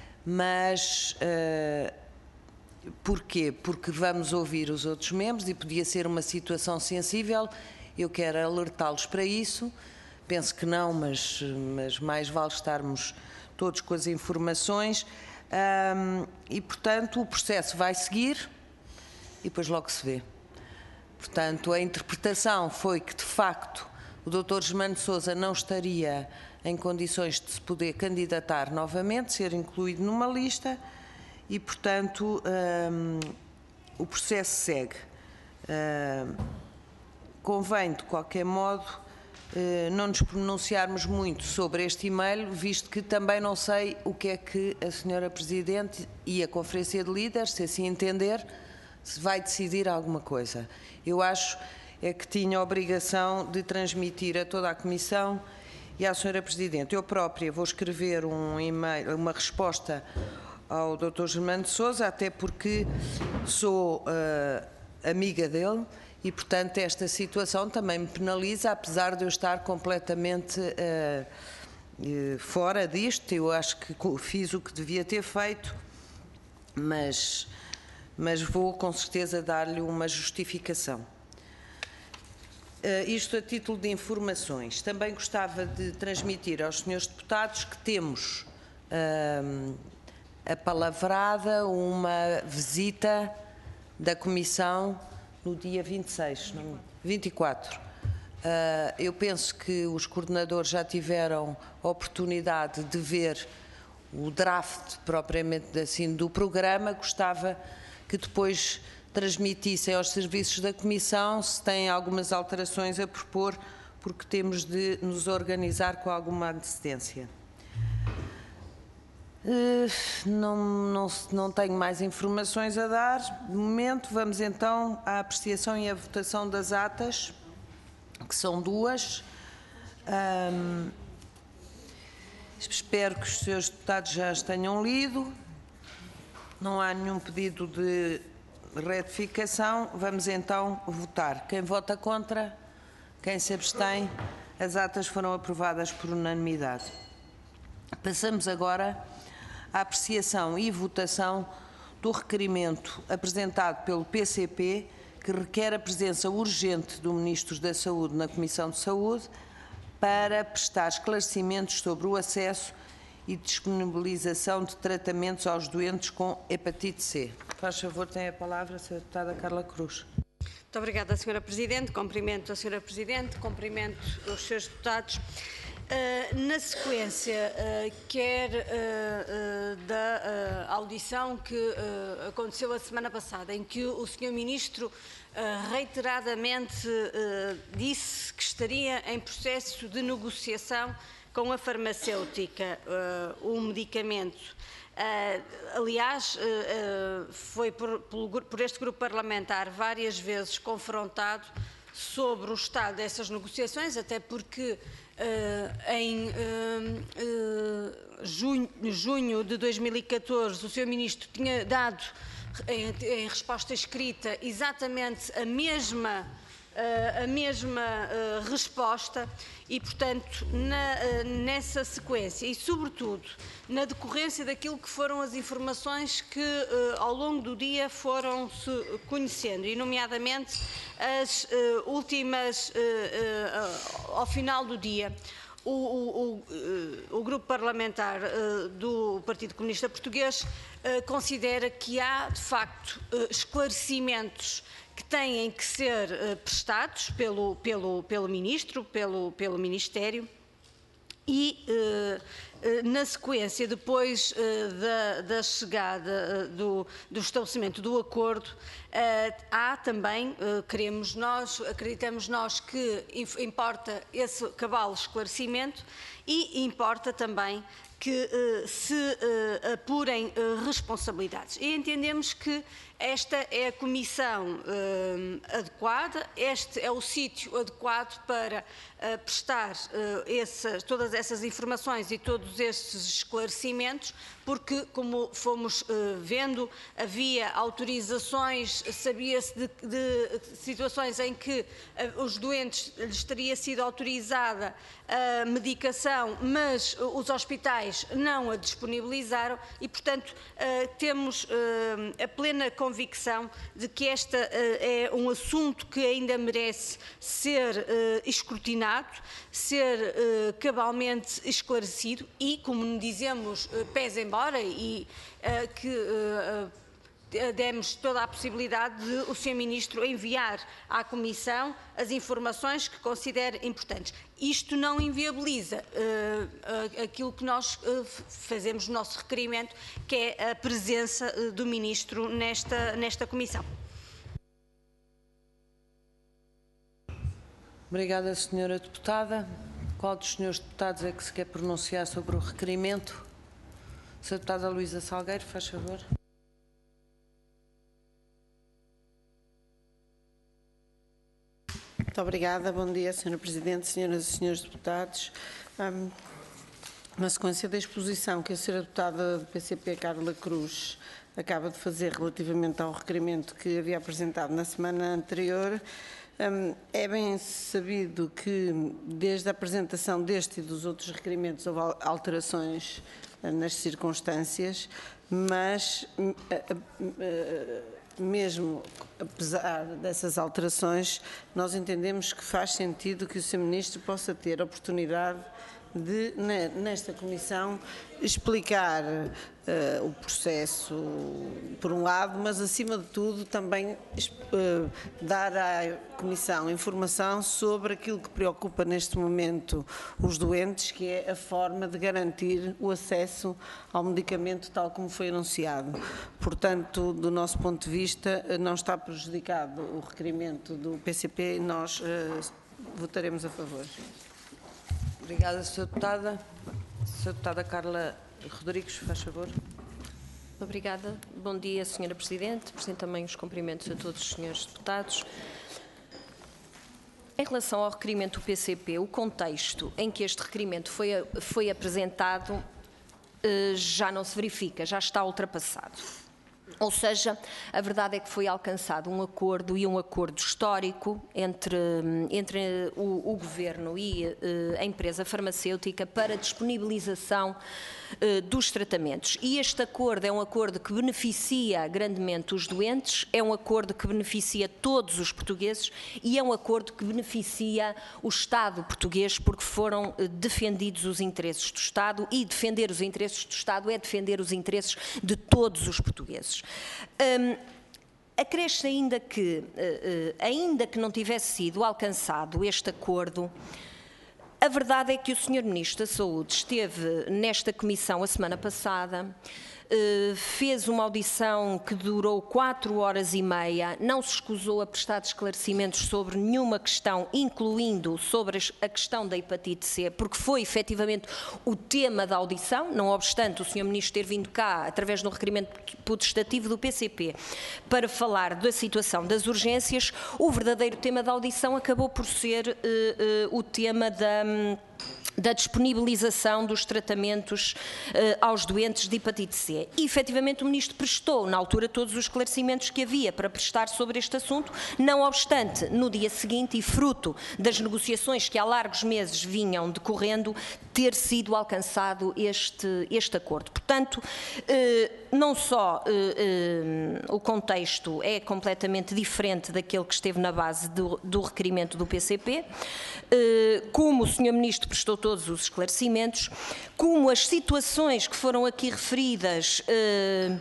mas uh, porquê? Porque vamos ouvir os outros membros e podia ser uma situação sensível, eu quero alertá-los para isso. Penso que não, mas, mas mais vale estarmos todos com as informações um, e, portanto, o processo vai seguir e depois logo se vê. Portanto, a interpretação foi que, de facto, o doutor Germano de Sousa não estaria em condições de se poder candidatar novamente, ser incluído numa lista e, portanto, um, o processo segue. Um, convém, de qualquer modo, não nos pronunciarmos muito sobre este e-mail, visto que também não sei o que é que a senhora Presidente e a Conferência de Líderes, se assim entender, se vai decidir alguma coisa. Eu acho é que tinha a obrigação de transmitir a toda a Comissão e à senhora Presidente. Eu própria vou escrever um e-mail, uma resposta ao doutor Germano de Sousa, até porque sou uh, amiga dele, e, portanto, esta situação também me penaliza, apesar de eu estar completamente uh, uh, fora disto. Eu acho que fiz o que devia ter feito, mas, mas vou, com certeza, dar-lhe uma justificação. Uh, isto a título de informações. Também gostava de transmitir aos senhores deputados que temos uh, apalavrada uma visita da Comissão no dia vinte e seis, não, vinte e quatro. Uh, eu penso que os coordenadores já tiveram a oportunidade de ver o draft propriamente assim do programa. Gostava que depois transmitissem aos serviços da Comissão se têm algumas alterações a propor, porque temos de nos organizar com alguma antecedência. Não, não, não tenho mais informações a dar. De momento, vamos então à apreciação e à votação das atas, que são duas. Hum, espero que os senhores deputados já as tenham lido. Não há nenhum pedido de retificação. Vamos então votar. Quem vota contra? Quem se abstém? As atas foram aprovadas por unanimidade. Passamos agora à apreciação e votação do requerimento apresentado pelo P C P, que requer a presença urgente do Ministro da Saúde na Comissão de Saúde para prestar esclarecimentos sobre o acesso e disponibilização de tratamentos aos doentes com hepatite C. Faz favor, tem a palavra a senhora deputada Carla Cruz. Muito obrigada, senhora Presidente. Cumprimento a senhora Presidente, cumprimento os senhores deputados. Uh, na sequência, uh, quer uh, uh, da uh, audição que uh, aconteceu a semana passada, em que o senhor Ministro uh, reiteradamente uh, disse que estaria em processo de negociação com a farmacêutica uh, um medicamento. Uh, aliás, uh, uh, foi por, por, por este grupo parlamentar várias vezes confrontado sobre o estado dessas negociações, até porque uh, em uh, uh, junho, junho de dois mil e catorze o senhor Ministro tinha dado em, em resposta escrita exatamente a mesma Uh, a mesma uh, resposta e, portanto, na, uh, nessa sequência e, sobretudo, na decorrência daquilo que foram as informações que, uh, ao longo do dia, foram-se conhecendo, e, nomeadamente, as uh, últimas, uh, uh, ao final do dia, o, o, o, o grupo parlamentar uh, do Partido Comunista Português uh, considera que há, de facto, uh, esclarecimentos que têm que ser uh, prestados pelo, pelo, pelo Ministro, pelo, pelo Ministério, e uh, uh, na sequência, depois uh, da, da chegada uh, do, do estabelecimento do acordo, uh, há também, uh, queremos nós, acreditamos nós que importa esse cabal esclarecimento e importa também que uh, se uh, apurem uh, responsabilidades. E entendemos que esta é a comissão uh, adequada, este é o sítio adequado para uh, prestar uh, essas, todas essas informações e todos estes esclarecimentos, porque, como fomos uh, vendo, havia autorizações, sabia-se de, de situações em que uh, os doentes lhes teria sido autorizada a medicação, mas uh, os hospitais não a disponibilizaram e, portanto, uh, temos uh, a plena convicção de que este uh, é um assunto que ainda merece ser uh, escrutinado, ser uh, cabalmente esclarecido e, como dizemos, uh, pés embora e uh, que uh, uh, demos toda a possibilidade de o senhor Ministro enviar à Comissão as informações que considere importantes. Isto não inviabiliza uh, uh, aquilo que nós uh, fazemos no nosso requerimento, que é a presença uh, do Ministro nesta, nesta Comissão. Obrigada, senhora deputada. Qual dos senhores deputados é que se quer pronunciar sobre o requerimento? senhora deputada Luísa Salgueiro, faz favor. Muito obrigada. Bom dia, senhora Presidente, senhoras e senhores deputados. Um, na sequência da exposição que a senhora deputada do P C P, Carla Cruz, acaba de fazer relativamente ao requerimento que havia apresentado na semana anterior, um, é bem sabido que, desde a apresentação deste e dos outros requerimentos, houve alterações uh, nas circunstâncias, mas uh, uh, uh, mesmo apesar dessas alterações, nós entendemos que faz sentido que o senhor Ministro possa ter a oportunidade de, nesta comissão, explicar uh, o processo, por um lado, mas, acima de tudo, também uh, dar à comissão informação sobre aquilo que preocupa neste momento os doentes, que é a forma de garantir o acesso ao medicamento tal como foi anunciado. Portanto, do nosso ponto de vista, não está prejudicado o requerimento do P C P e nós uh, votaremos a favor. Obrigada, senhora Deputada. senhora Deputada Carla Rodrigues, faz favor. Obrigada. Bom dia, senhora Presidente. Presento também os cumprimentos a todos os senhores deputados. Em relação ao requerimento do P C P, o contexto em que este requerimento foi, foi apresentado já não se verifica, já está ultrapassado. Ou seja, a verdade é que foi alcançado um acordo e um acordo histórico entre, entre o, o Governo e uh, a empresa farmacêutica para a disponibilização uh, dos tratamentos. E este acordo é um acordo que beneficia grandemente os doentes, é um acordo que beneficia todos os portugueses e é um acordo que beneficia o Estado português, porque foram uh, defendidos os interesses do Estado, e defender os interesses do Estado é defender os interesses de todos os portugueses. Um, acresce ainda que, uh, uh, ainda que não tivesse sido alcançado este acordo, a verdade é que o senhor Ministro da Saúde esteve nesta comissão a semana passada, uh, fez uma audição que durou quatro horas e meia, não se escusou a prestar esclarecimentos sobre nenhuma questão, incluindo sobre a questão da hepatite C, porque foi efetivamente o tema da audição, não obstante o senhor Ministro ter vindo cá, através de um requerimento potestativo do P C P, para falar da situação das urgências. O verdadeiro tema da audição acabou por ser uh, uh, o tema da... da disponibilização dos tratamentos uh, aos doentes de hepatite C. E, efetivamente, o Ministro prestou, na altura, todos os esclarecimentos que havia para prestar sobre este assunto, não obstante, no dia seguinte, e fruto das negociações que há largos meses vinham decorrendo, ter sido alcançado este, este acordo. Portanto, uh, não só uh, uh, o contexto é completamente diferente daquele que esteve na base do, do requerimento do P C P, uh, como o senhor Ministro prestou todos os esclarecimentos, como as situações que foram aqui referidas uh,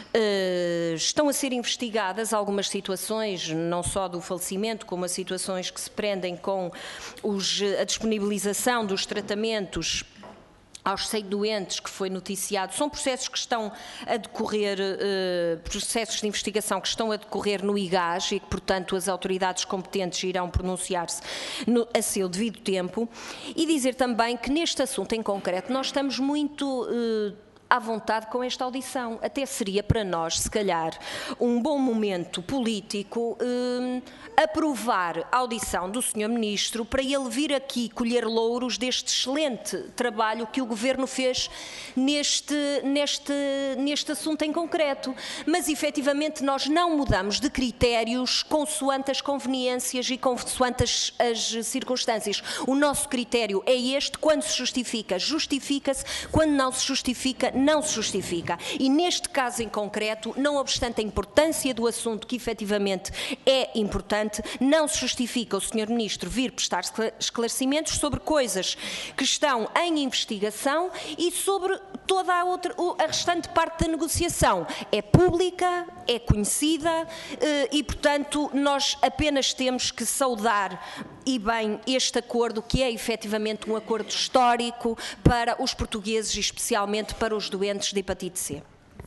uh, estão a ser investigadas, algumas situações, não só do falecimento, como as situações que se prendem com os, a disponibilização dos tratamentos aos cem doentes que foi noticiado, são processos que estão a decorrer, eh, processos de investigação que estão a decorrer no I G A S e que, portanto, as autoridades competentes irão pronunciar-se a seu devido tempo. E dizer também que neste assunto em concreto nós estamos muito eh, à vontade com esta audição. Até seria para nós, se calhar, um bom momento político eh, aprovar a audição do senhor Ministro para ele vir aqui colher louros deste excelente trabalho que o Governo fez neste, neste, neste assunto em concreto. Mas, efetivamente, nós não mudamos de critérios consoante as conveniências e consoante as, as circunstâncias. O nosso critério é este: quando se justifica, justifica-se; quando não se justifica, não se justifica. E neste caso em concreto, não obstante a importância do assunto, que efetivamente é importante, não se justifica o senhor Ministro vir prestar esclarecimentos sobre coisas que estão em investigação e sobre toda a outra, a restante parte da negociação. É pública, é conhecida e, portanto, nós apenas temos que saudar e bem este acordo, que é efetivamente um acordo histórico para os portugueses e especialmente para os doentes de hepatite C.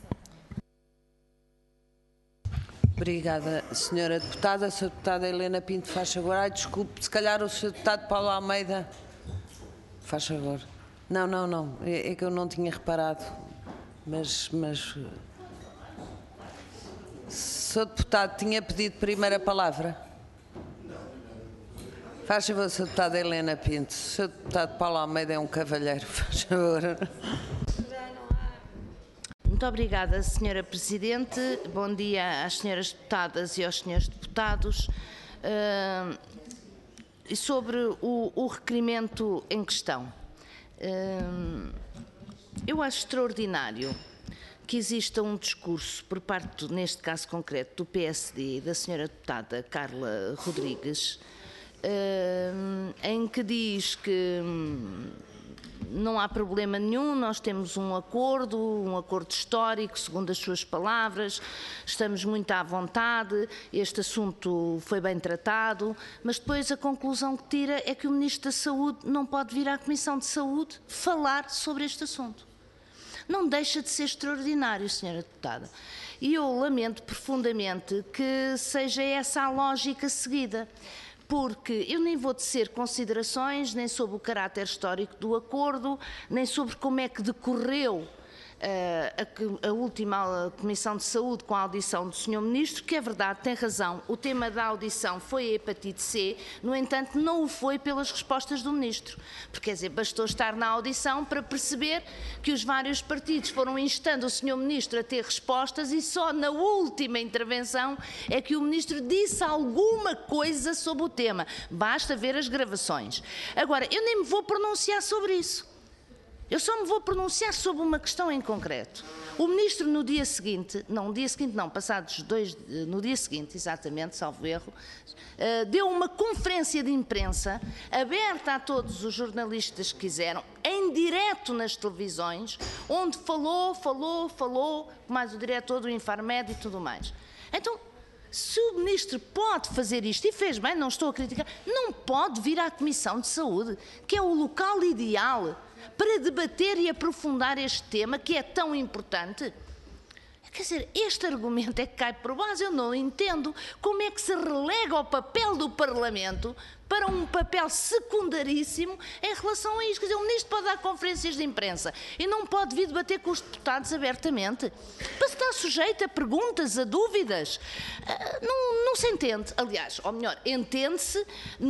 Obrigada, senhora Deputada. A senhora Deputada Helena Pinto, faz favor. Ai, desculpe, se calhar o senhor Deputado Paulo Almeida. Faz favor. Não, não, não. É, é que eu não tinha reparado. Mas, mas... senhor Deputado, tinha pedido primeira palavra? Faz favor, senhora Deputada Helena Pinto. O senhor Deputado Paulo Almeida é um cavalheiro. Faz favor. Muito obrigada, senhora Presidente. Bom dia às senhoras deputadas e aos senhores deputados. Uh, sobre o, o requerimento em questão, uh, eu acho extraordinário que exista um discurso por parte, neste caso concreto, do P S D, da senhora deputada Carla Rodrigues, uh, em que diz que não há problema nenhum, nós temos um acordo, um acordo histórico, segundo as suas palavras, estamos muito à vontade, este assunto foi bem tratado, mas depois a conclusão que tira é que o Ministro da Saúde não pode vir à Comissão de Saúde falar sobre este assunto. Não deixa de ser extraordinário, senhora Deputada. E eu lamento profundamente que seja essa a lógica seguida. Porque eu nem vou tecer considerações nem sobre o caráter histórico do acordo, nem sobre como é que decorreu uh, a, a última Comissão de Saúde com a audição do senhor Ministro, que é verdade, tem razão, o tema da audição foi a hepatite C, no entanto não o foi pelas respostas do Ministro. Porque, quer dizer, bastou estar na audição para perceber que os vários partidos foram instando o senhor Ministro a ter respostas e só na última intervenção é que o Ministro disse alguma coisa sobre o tema. Basta ver as gravações. Agora, eu nem me vou pronunciar sobre isso. Eu só me vou pronunciar sobre uma questão em concreto. O Ministro no dia seguinte, não, no dia seguinte não, passados dois, no dia seguinte, exatamente, salvo erro, uh, deu uma conferência de imprensa aberta a todos os jornalistas que quiseram, em direto nas televisões, onde falou, falou, falou, mais o diretor do Infarmed e tudo mais. Então, se o Ministro pode fazer isto, e fez bem, não estou a criticar, não pode vir à Comissão de Saúde, que é o local ideal para debater e aprofundar este tema que é tão importante. Quer dizer, este argumento é que cai por base, eu não entendo como é que se relega o papel do Parlamento para um papel secundaríssimo em relação a isto. Quer dizer, o Ministro pode dar conferências de imprensa e não pode vir debater com os deputados abertamente, para estar sujeito a perguntas, a dúvidas. Não, não se entende. Aliás, ou melhor, entende-se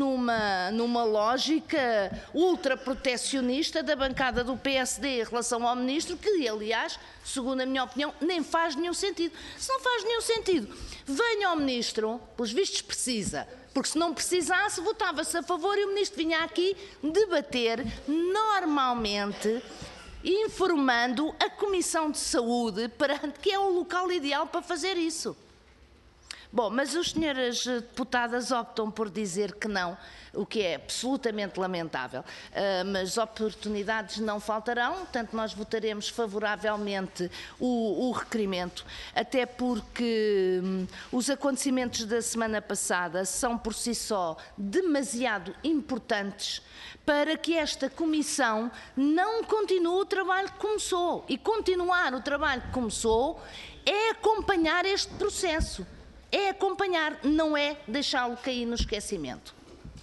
numa, numa lógica ultraprotecionista da bancada do P S D em relação ao Ministro, que, aliás, segundo a minha opinião, nem faz nenhum sentido. Se não faz nenhum sentido, venha ao Ministro, pelos vistos precisa, porque se não precisasse, votava-se a favor e o Ministro vinha aqui debater normalmente, informando a Comissão de Saúde, perante que é o local ideal para fazer isso. Bom, mas as senhoras deputadas optam por dizer que não, o que é absolutamente lamentável. Uh, mas oportunidades não faltarão, portanto nós votaremos favoravelmente o, o requerimento, até porque hum, os acontecimentos da semana passada são por si só demasiado importantes para que esta Comissão não continue o trabalho que começou. E continuar o trabalho que começou é acompanhar este processo. É acompanhar, não é deixá-lo cair no esquecimento.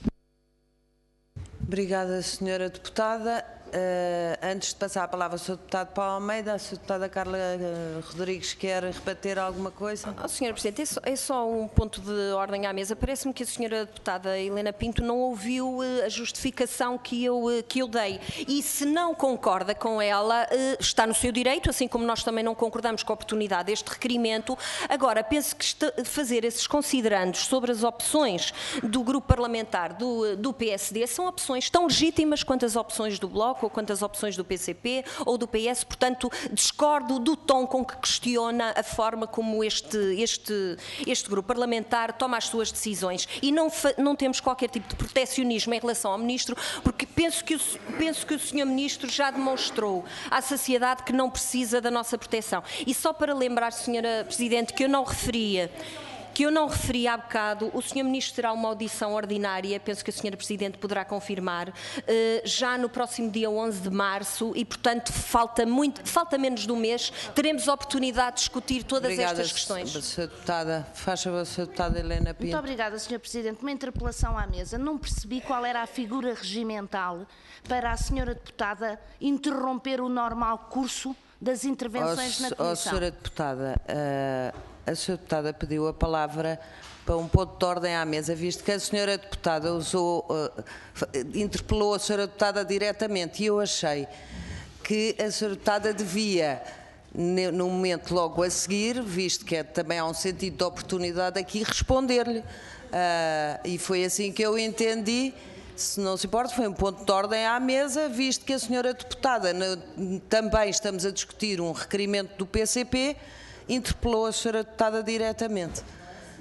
Obrigada, senhora Deputada. Uh, antes de passar a palavra ao senhor Deputado Paulo Almeida, a senhora Deputada Carla uh, Rodrigues quer rebater alguma coisa? Oh, senhora Presidente, é só, é só um ponto de ordem à mesa. Parece-me que a senhora Deputada Helena Pinto não ouviu uh, a justificação que eu, uh, que eu dei. E se não concorda com ela, uh, está no seu direito, assim como nós também não concordamos com a oportunidade deste requerimento. Agora, penso que está, fazer esses considerandos sobre as opções do grupo parlamentar do, do P S D são opções tão legítimas quanto as opções do Bloco ou quanto as opções do P C P ou do P S, portanto, discordo do tom com que questiona a forma como este, este, este grupo parlamentar toma as suas decisões e não, não temos qualquer tipo de protecionismo em relação ao Ministro, porque penso que, o, penso que o senhor Ministro já demonstrou à sociedade que não precisa da nossa proteção. E só para lembrar, senhora Presidente, que eu não referia que eu não referi há bocado, o senhor Ministro terá uma audição ordinária, penso que a senhora Presidente poderá confirmar, já no próximo dia onze de março e, portanto, falta, muito, falta menos de um mês, teremos a oportunidade de discutir todas obrigada, estas questões. senhora Deputada. Faz favor, senhora Deputada Helena Pinto. Muito obrigada, senhor Presidente. Uma interpelação à mesa. Não percebi qual era a figura regimental para a senhora Deputada interromper o normal curso das intervenções oh, na Comissão. Oh, senhora Deputada, uh, a senhora Deputada pediu a palavra para um ponto de ordem à mesa, visto que a senhora Deputada usou, uh, interpelou a senhora Deputada diretamente e eu achei que a senhora Deputada devia, no momento logo a seguir, visto que é, também há um sentido de oportunidade aqui, responder-lhe. Uh, e foi assim que eu entendi. Se não se importa, foi um ponto de ordem à mesa, visto que a senhora Deputada, no, também estamos a discutir um requerimento do P C P, interpelou a senhora Deputada diretamente.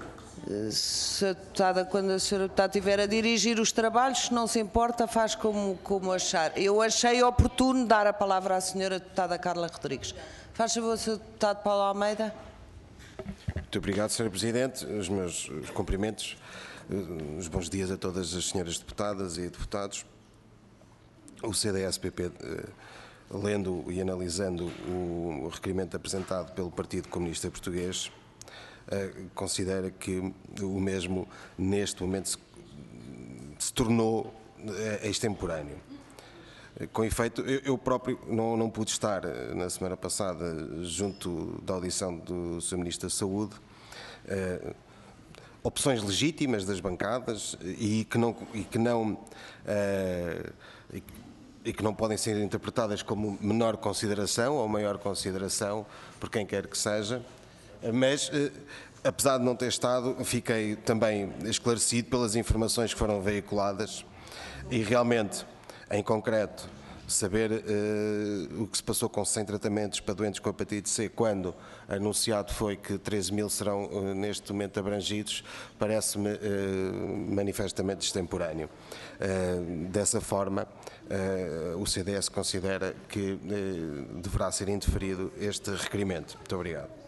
Se a deputada, quando a senhora deputada estiver a dirigir os trabalhos, se não se importa, faz como, como achar. Eu achei oportuno dar a palavra à senhora deputada Carla Rodrigues. Faz favor, senhor deputado Paulo Almeida. Muito obrigado, senhora Presidente. Os meus cumprimentos, os bons dias a todas as senhoras deputadas e deputados. O C D S P P, lendo e analisando o requerimento apresentado pelo Partido Comunista Português, considera que o mesmo, neste momento, se, se tornou extemporâneo. Com efeito, eu, eu próprio não, não pude estar na semana passada junto da audição do senhor Ministro da Saúde. Eh, opções legítimas das bancadas e que não, e que não, eh, e, e que não podem ser interpretadas como menor consideração ou maior consideração por quem quer que seja. Mas, eh, apesar de não ter estado, fiquei também esclarecido pelas informações que foram veiculadas e realmente, em concreto, saber eh, o que se passou com cem tratamentos para doentes com hepatite C, quando anunciado foi que treze mil serão eh, neste momento abrangidos, parece-me eh, manifestamente extemporâneo. Eh, dessa forma, eh, o C D S considera que eh, deverá ser indeferido este requerimento. Muito obrigado.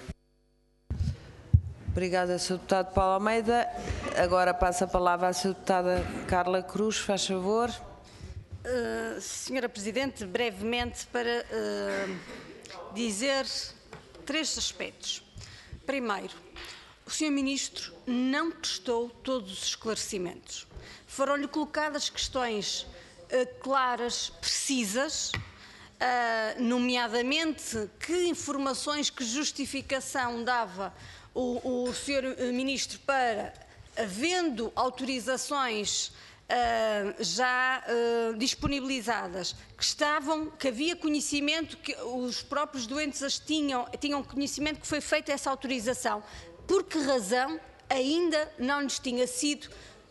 Obrigada, senhor deputado Paulo Almeida. Agora passo a palavra à senhora deputada Carla Cruz, faz favor. Uh, senhora Presidente, brevemente para uh, dizer três aspectos. Primeiro, o senhor Ministro não prestou todos os esclarecimentos. Foram-lhe colocadas questões uh, claras, precisas, uh, nomeadamente que informações, que justificação dava o, o senhor Ministro para, havendo autorizações Uh, já uh, disponibilizadas, que estavam, que havia conhecimento, que os próprios doentes as tinham, tinham conhecimento que foi feita essa autorização. Por que razão ainda não lhes tinha sido uh,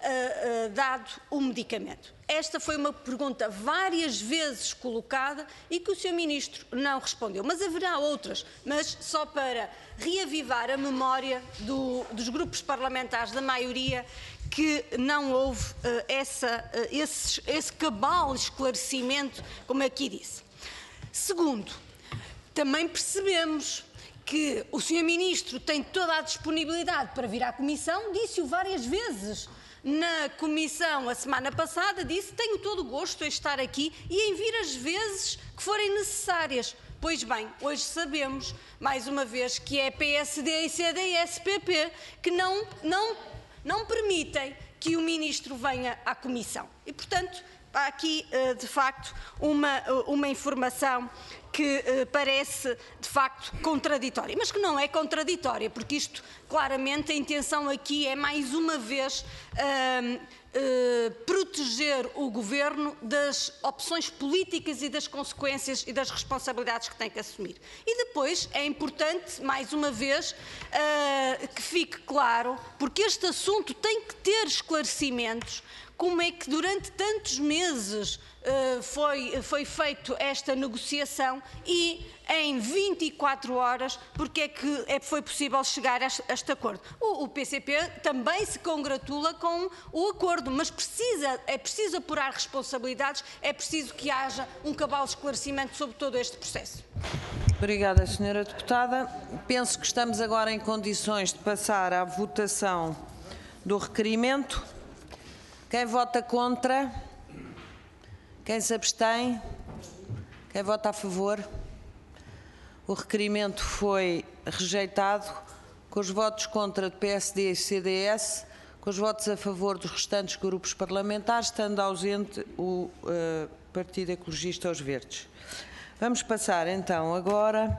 uh, dado o medicamento? Esta foi uma pergunta várias vezes colocada e que o senhor Ministro não respondeu. Mas haverá outras, mas só para reavivar a memória do, dos grupos parlamentares da maioria, que não houve uh, essa, uh, esse, esse cabal esclarecimento, como aqui disse. Segundo, também percebemos que o senhor Ministro tem toda a disponibilidade para vir à Comissão, disse-o várias vezes. Na Comissão, a semana passada, disse: tenho todo o gosto em estar aqui e em vir as vezes que forem necessárias. Pois bem, hoje sabemos, mais uma vez, que é P S D e C D S P P que não, não, não permitem que o Ministro venha à Comissão. E, portanto, há aqui, de facto, uma, uma informação que parece, de facto, contraditória. Mas que não é contraditória, porque isto, claramente, a intenção aqui é, mais uma vez, uh, uh, proteger o Governo das opções políticas e das consequências e das responsabilidades que tem que assumir. E depois é importante, mais uma vez, uh, que fique claro, porque este assunto tem que ter esclarecimentos, como é que durante tantos meses uh, foi, foi feita esta negociação e em vinte e quatro horas, porque é que é, foi possível chegar a este, a este acordo. O, o P C P também se congratula com o acordo, mas precisa, é preciso apurar responsabilidades, é preciso que haja um cabal esclarecimento sobre todo este processo. Obrigada, senhora deputada. Penso que estamos agora em condições de passar à votação do requerimento. Quem vota contra? Quem se abstém? Quem vota a favor? O requerimento foi rejeitado com os votos contra do P S D e C D S, com os votos a favor dos restantes grupos parlamentares, estando ausente o uh, Partido Ecologista aos Verdes. Vamos passar então agora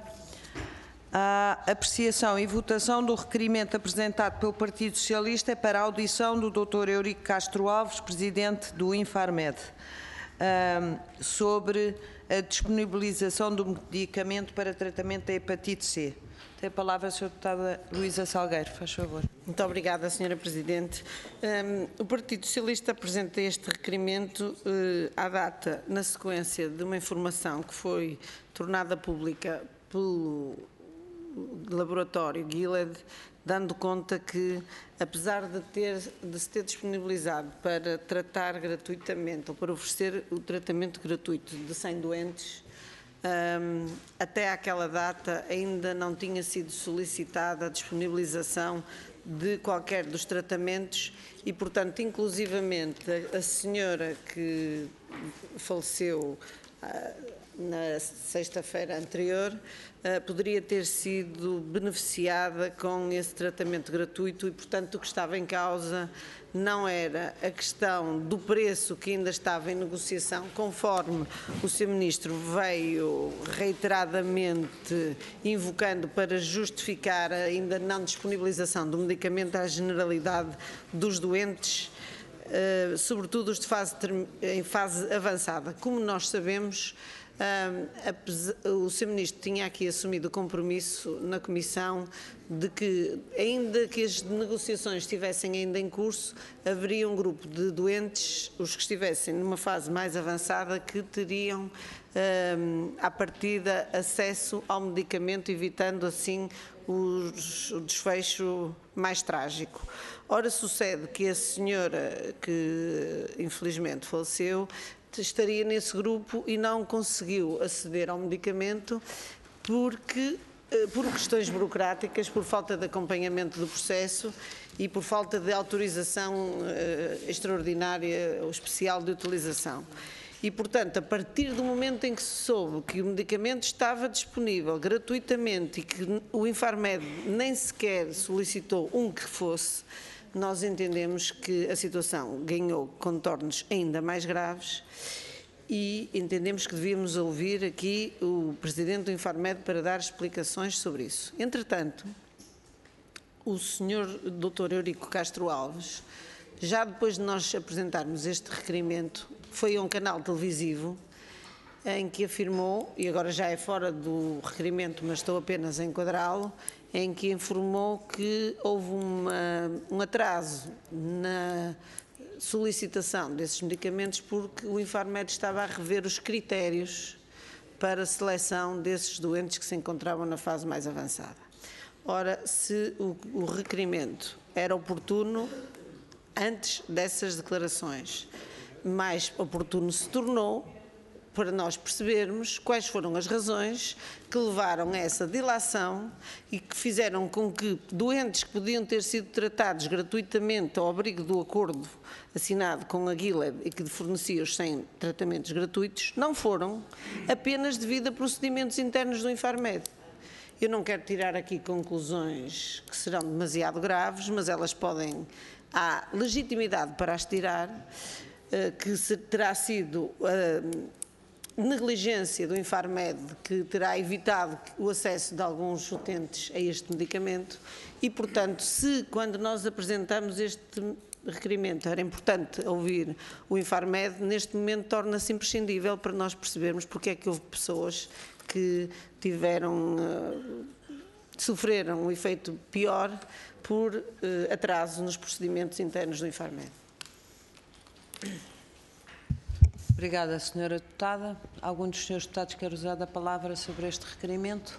à apreciação e votação do requerimento apresentado pelo Partido Socialista para a audição do doutor Eurico Castro Alves, presidente do Infarmed, um, sobre a disponibilização do medicamento para tratamento da hepatite C. Tem a palavra a senhora deputada Luísa Salgueiro, faz favor. Muito obrigada, senhora Presidente. Um, o Partido Socialista apresenta este requerimento uh, à data, na sequência de uma informação que foi tornada pública pelo laboratório Gilead, dando conta que, apesar de, ter, de se ter disponibilizado para tratar gratuitamente ou para oferecer o tratamento gratuito de cem doentes, um, até àquela data ainda não tinha sido solicitada a disponibilização de qualquer dos tratamentos e, portanto, inclusivamente a, a senhora que faleceu uh, na sexta-feira anterior, uh, poderia ter sido beneficiada com esse tratamento gratuito e, portanto, o que estava em causa não era a questão do preço que ainda estava em negociação, conforme o senhor Ministro veio reiteradamente invocando para justificar a ainda não disponibilização do medicamento à generalidade dos doentes, uh, sobretudo os de fase, em fase avançada. Como nós sabemos, Um, o senhor Ministro tinha aqui assumido o compromisso na Comissão de que, ainda que as negociações estivessem ainda em curso, haveria um grupo de doentes, os que estivessem numa fase mais avançada, que teriam, um, à partida, acesso ao medicamento, evitando assim os, o desfecho mais trágico. Ora, sucede que a senhora, que infelizmente faleceu, estaria nesse grupo e não conseguiu aceder ao medicamento porque, por questões burocráticas, por falta de acompanhamento do processo e por falta de autorização uh, extraordinária ou especial de utilização. E, portanto, a partir do momento em que se soube que o medicamento estava disponível gratuitamente e que o Infarmed nem sequer solicitou um que fosse, nós entendemos que a situação ganhou contornos ainda mais graves e entendemos que devíamos ouvir aqui o Presidente do Infarmed para dar explicações sobre isso. Entretanto, o senhor doutor Eurico Castro Alves, já depois de nós apresentarmos este requerimento, foi a um canal televisivo em que afirmou, e agora já é fora do requerimento, mas estou apenas a enquadrá-lo, em que informou que houve uma, um atraso na solicitação desses medicamentos porque o Infarmed estava a rever os critérios para a seleção desses doentes que se encontravam na fase mais avançada. Ora, se o, o requerimento era oportuno antes dessas declarações, mais oportuno se tornou para nós percebermos quais foram as razões que levaram a essa dilação e que fizeram com que doentes que podiam ter sido tratados gratuitamente ao abrigo do acordo assinado com a Gilead e que fornecia os cem tratamentos gratuitos, não foram, apenas devido a procedimentos internos do Infarmed. Eu não quero tirar aqui conclusões que serão demasiado graves, mas elas podem, há legitimidade para as tirar, que terá sido a negligência do Infarmed que terá evitado o acesso de alguns utentes a este medicamento e, portanto, se quando nós apresentamos este requerimento era importante ouvir o Infarmed, neste momento torna-se imprescindível para nós percebermos porque é que houve pessoas que tiveram, uh, sofreram um efeito pior por uh, atraso nos procedimentos internos do Infarmed. Obrigada, senhora deputada. Algum dos senhores deputados quer usar a palavra sobre este requerimento?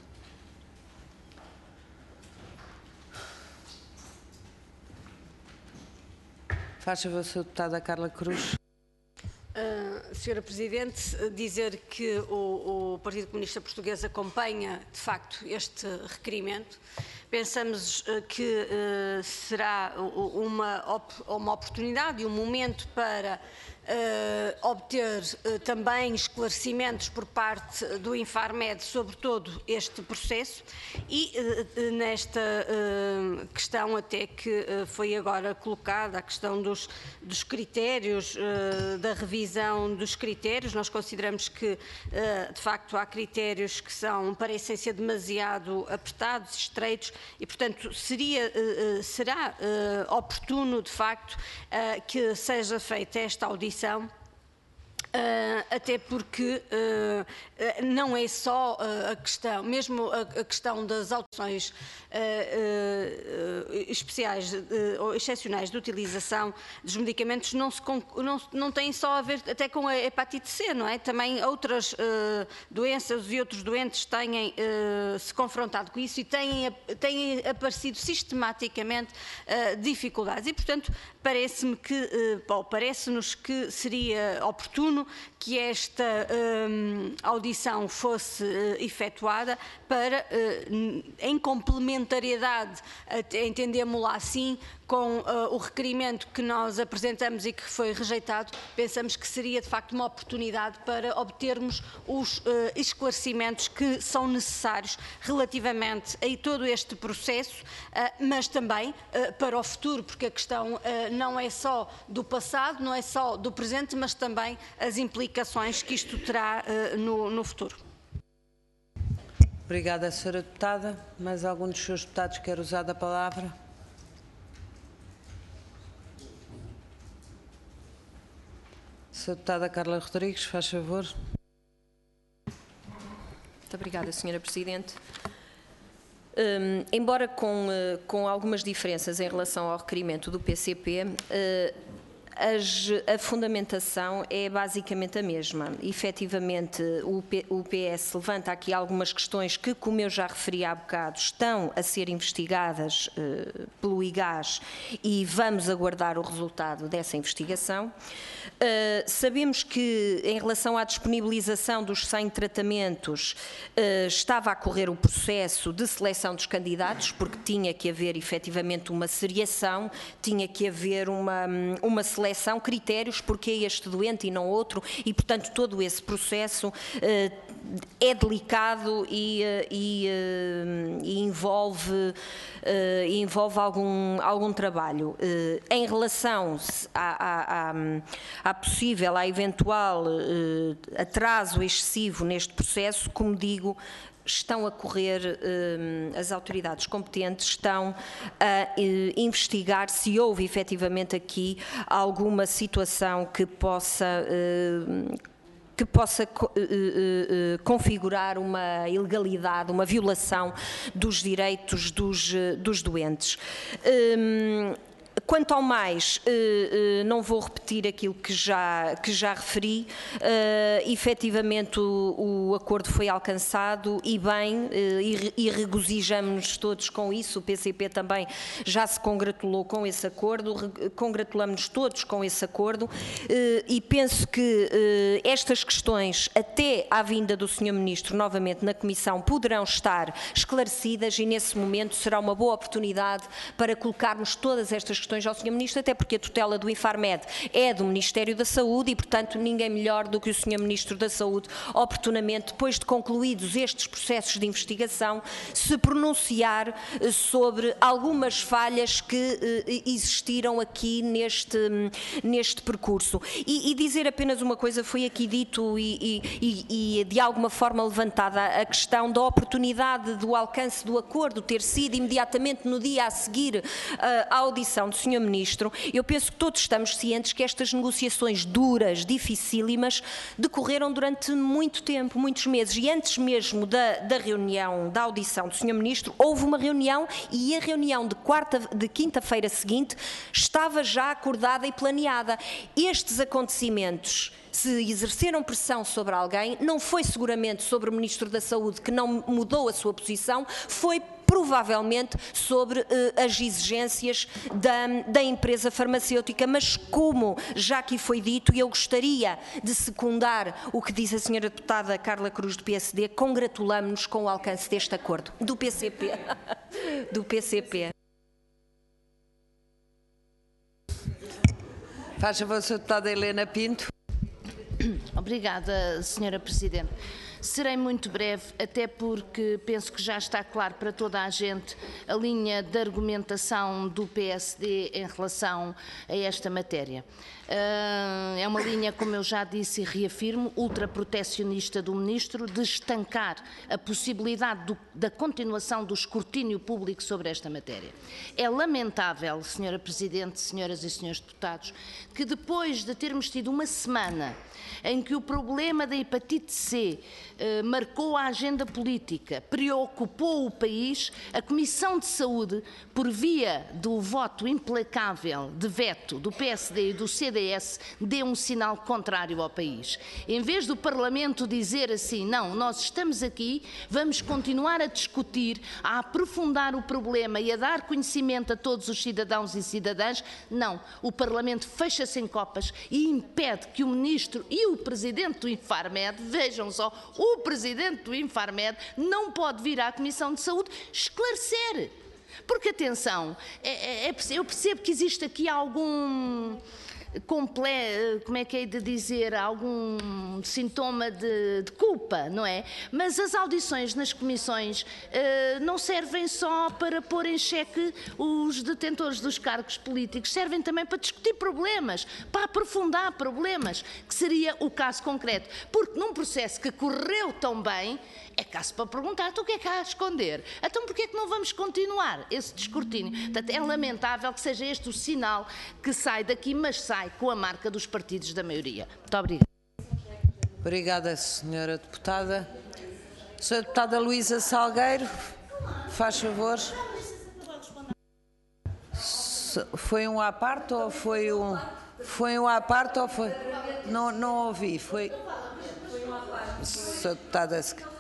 Faz favor, senhora deputada Carla Cruz. Uh, senhora Presidente, dizer que o, o Partido Comunista Português acompanha, de facto, este requerimento. Pensamos uh, que uh, será uma, op uma oportunidade e um momento para uh, obter uh, também esclarecimentos por parte do Infarmed sobre todo este processo e uh, nesta uh, questão até que uh, foi agora colocada, a questão dos, dos critérios, uh, da revisão dos critérios. Nós consideramos que, uh, de facto, há critérios que são, para a essência, demasiado apertados, estreitos, e, portanto, seria, uh, será uh, oportuno, de facto, uh, que seja feita esta audição Uh, até porque uh, não é só uh, a questão, mesmo a, a questão das autorizações uh, uh, especiais ou uh, excepcionais de utilização dos medicamentos não, se, não, não tem só a ver até com a hepatite C, não é? Também outras uh, doenças e outros doentes têm uh, se confrontado com isso e têm, têm aparecido sistematicamente uh, dificuldades e, portanto, parece-me que, uh, parece-nos que seria oportuno que esta um, audição fosse uh, efetuada para, uh, em complementariedade, entendemos-la assim, com uh, o requerimento que nós apresentamos e que foi rejeitado, pensamos que seria de facto uma oportunidade para obtermos os uh, esclarecimentos que são necessários relativamente a todo este processo, uh, mas também uh, para o futuro, porque a questão uh, não é só do passado, não é só do presente, mas também as implicações que isto terá uh, no, no futuro. Obrigada, senhora Deputada. Mais algum dos seus deputados quer usar da palavra? senhora Deputada Carla Rodrigues, faz favor. Muito obrigada, senhora Presidente. Um, embora com, uh, com algumas diferenças em relação ao requerimento do P C P, uh, As, a fundamentação é basicamente a mesma. Efetivamente, o, P, o P S levanta aqui algumas questões que, como eu já referi há bocado, estão a ser investigadas uh, pelo I G A S e vamos aguardar o resultado dessa investigação. Uh, sabemos que, em relação à disponibilização dos cem tratamentos, uh, estava a correr o processo de seleção dos candidatos, porque tinha que haver efetivamente uma seriação, tinha que haver uma, uma seleção seleção, critérios, porque é este doente e não outro, e portanto todo esse processo uh, é delicado e, uh, e, uh, e envolve, uh, envolve algum, algum trabalho. Uh, em relação à, à, à, à possível, à eventual uh, atraso excessivo neste processo, como digo, estão a correr, as autoridades competentes estão a investigar se houve efetivamente aqui alguma situação que possa, que possa configurar uma ilegalidade, uma violação dos direitos dos, dos doentes. Quanto ao mais, não vou repetir aquilo que já, que já referi, efetivamente o, o acordo foi alcançado e bem, e regozijamos-nos todos com isso, o P C P também já se congratulou com esse acordo, congratulamos-nos todos com esse acordo e penso que estas questões, até à vinda do senhor Ministro novamente na Comissão, poderão estar esclarecidas e nesse momento será uma boa oportunidade para colocarmos todas estas questões ao senhor Ministro, até porque a tutela do Infarmed é do Ministério da Saúde e, portanto, ninguém melhor do que o senhor Ministro da Saúde, oportunamente, depois de concluídos estes processos de investigação, se pronunciar sobre algumas falhas que eh, existiram aqui neste, neste percurso. E, e dizer apenas uma coisa, foi aqui dito e, e, e de alguma forma levantada a questão da oportunidade do alcance do acordo ter sido imediatamente no dia a seguir uh, à audição do senhor Ministro. Eu penso que todos estamos cientes que estas negociações duras, dificílimas, decorreram durante muito tempo, muitos meses, e antes mesmo da, da reunião, da audição do senhor Ministro, houve uma reunião e a reunião de, quarta, de quinta-feira seguinte estava já acordada e planeada. Estes acontecimentos, se exerceram pressão sobre alguém, não foi seguramente sobre o Ministro da Saúde, que não mudou a sua posição, foi provavelmente sobre uh, as exigências da, da empresa farmacêutica, mas como já aqui foi dito, e eu gostaria de secundar o que diz a senhora deputada Carla Cruz do P S D, congratulamos-nos com o alcance deste acordo, do P C P. do P C P. Faz favor, senhora deputada Helena Pinto. Obrigada, senhora Presidente. Serei muito breve, até porque penso que já está claro para toda a gente a linha de argumentação do P S D em relação a esta matéria. É uma linha, como eu já disse e reafirmo, ultraprotecionista do Ministro, de estancar a possibilidade do, da continuação do escrutínio público sobre esta matéria. É lamentável, senhora Presidente, senhoras e senhores deputados, que depois de termos tido uma semana em que o problema da hepatite C eh, marcou a agenda política, preocupou o país, a Comissão de Saúde, por via do voto implacável de veto do P S D e do C D S, deu um sinal contrário ao país. Em vez do Parlamento dizer assim, não, nós estamos aqui, vamos continuar a discutir, a aprofundar o problema e a dar conhecimento a todos os cidadãos e cidadãs, não, o Parlamento fecha-se em copas e impede que o Ministro e o Presidente do Infarmed, vejam só, o Presidente do Infarmed não pode vir à Comissão de Saúde esclarecer. Porque, atenção, é, é, eu percebo que existe aqui algum... Comple... como é que é de dizer, algum sintoma de, de culpa, não é? Mas as audições nas comissões uh, não servem só para pôr em xeque os detentores dos cargos políticos, servem também para discutir problemas, para aprofundar problemas, que seria o caso concreto. Porque num processo que correu tão bem, é caso para perguntar, então o que é que há a esconder? Então porquê é que não vamos continuar esse escrutínio? Portanto, é lamentável que seja este o sinal que sai daqui, mas sai com a marca dos partidos da maioria. Muito obrigada. Obrigada, senhora deputada. Senhora deputada Luísa Salgueiro, faz favor. Foi um à parte ou foi um... Foi um à parte ou foi... Não, não ouvi, foi... Senhora deputada...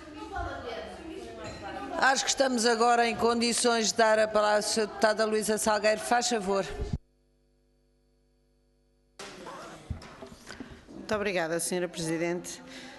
Acho que estamos agora em condições de dar a palavra à senhora deputada Luísa Salgueiro. Faz favor. Muito obrigada, senhora Presidente.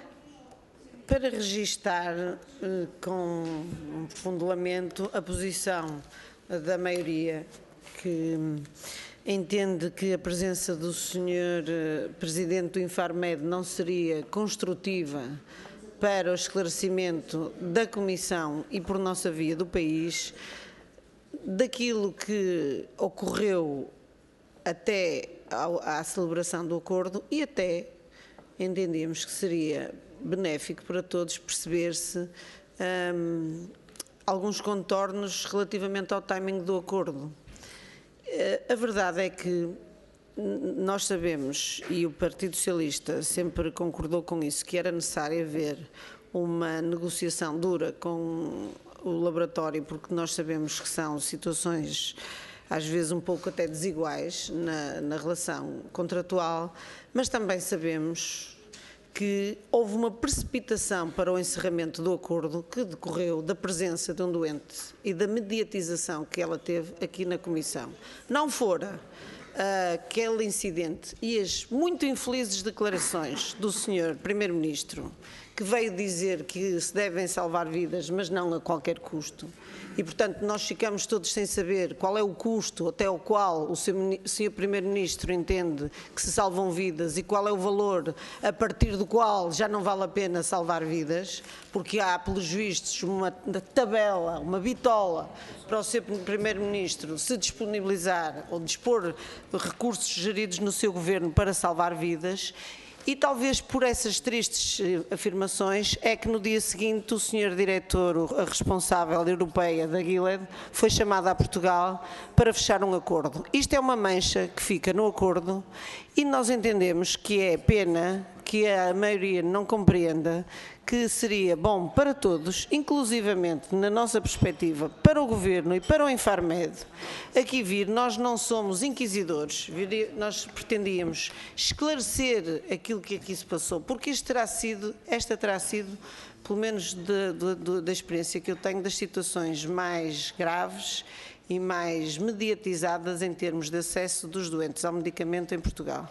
Para registar eh, com um fundamento a posição da maioria que entende que a presença do senhor Presidente do Infarmed não seria construtiva para o esclarecimento da Comissão e por nossa via do país, daquilo que ocorreu até ao, à celebração do acordo e até entendemos que seria benéfico para todos perceber-se hum, alguns contornos relativamente ao timing do acordo. A verdade é que nós sabemos, e o Partido Socialista sempre concordou com isso, que era necessário haver uma negociação dura com o laboratório, porque nós sabemos que são situações às vezes um pouco até desiguais na, na relação contratual, mas também sabemos que houve uma precipitação para o encerramento do acordo que decorreu da presença de um doente e da mediatização que ela teve aqui na Comissão. Não fora aquele incidente e as muito infelizes declarações do senhor Primeiro-Ministro, que veio dizer que se devem salvar vidas, mas não a qualquer custo. E, portanto, nós ficamos todos sem saber qual é o custo até o qual o senhor Primeiro-Ministro entende que se salvam vidas e qual é o valor a partir do qual já não vale a pena salvar vidas, porque há, pelos vistos, uma tabela, uma bitola para o senhor Primeiro-Ministro se disponibilizar ou dispor recursos geridos no seu governo para salvar vidas. E talvez por essas tristes afirmações é que no dia seguinte o senhor diretor, a responsável europeia da Gilead, foi chamado a Portugal para fechar um acordo. Isto é uma mancha que fica no acordo e nós entendemos que é pena que a maioria não compreenda que seria bom para todos, inclusivamente na nossa perspectiva, para o Governo e para o Infarmed, aqui vir. Nós não somos inquisidores, nós pretendíamos esclarecer aquilo que aqui se passou, porque isto terá sido, esta terá sido, pelo menos de, de, de, da experiência que eu tenho, das situações mais graves e mais mediatizadas em termos de acesso dos doentes ao medicamento em Portugal.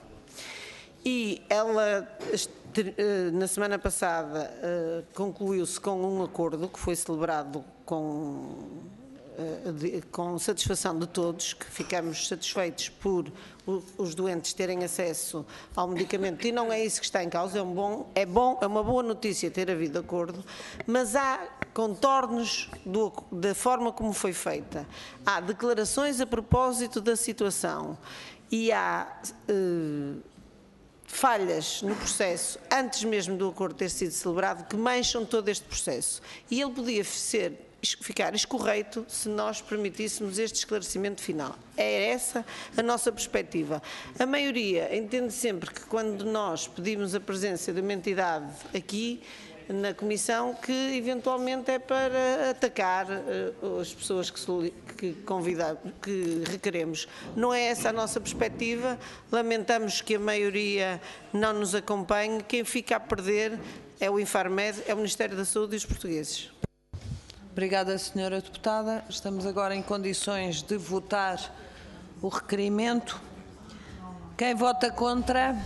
E ela, na semana passada, concluiu-se com um acordo que foi celebrado com de, com satisfação de todos, que ficamos satisfeitos por o, os doentes terem acesso ao medicamento, e não é isso que está em causa, é, um bom, é, bom, é uma boa notícia ter havido acordo, mas há contornos do, da forma como foi feita. Há declarações a propósito da situação e há eh, falhas no processo, antes mesmo do acordo ter sido celebrado, que mancham todo este processo. E ele podia ser, ficar escorreito se nós permitíssemos este esclarecimento final. É essa a nossa perspectiva. A maioria entende sempre que quando nós pedimos a presença de uma entidade aqui, na Comissão, que eventualmente é para atacar uh, as pessoas que, que, convida, que requeremos. Não é essa a nossa perspectiva, lamentamos que a maioria não nos acompanhe, quem fica a perder é o Infarmed, é o Ministério da Saúde e os portugueses. Obrigada, senhora deputada. Estamos agora em condições de votar o requerimento. Quem vota contra?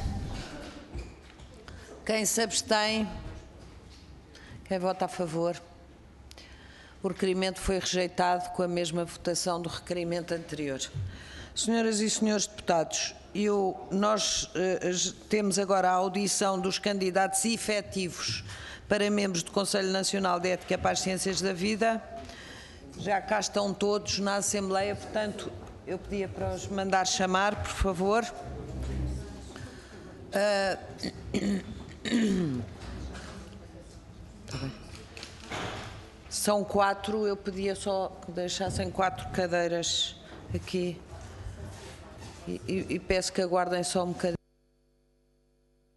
Quem se abstém? Quem vota a favor? O requerimento foi rejeitado com a mesma votação do requerimento anterior. Senhoras e senhores deputados, eu, nós eh, temos agora a audição dos candidatos efetivos para membros do Conselho Nacional de Ética para as Ciências da Vida. Já cá estão todos na Assembleia, portanto, eu pedia para os mandar chamar, por favor. Uh... São quatro, eu pedia só que deixassem quatro cadeiras aqui e, e, e peço que aguardem só um bocadinho.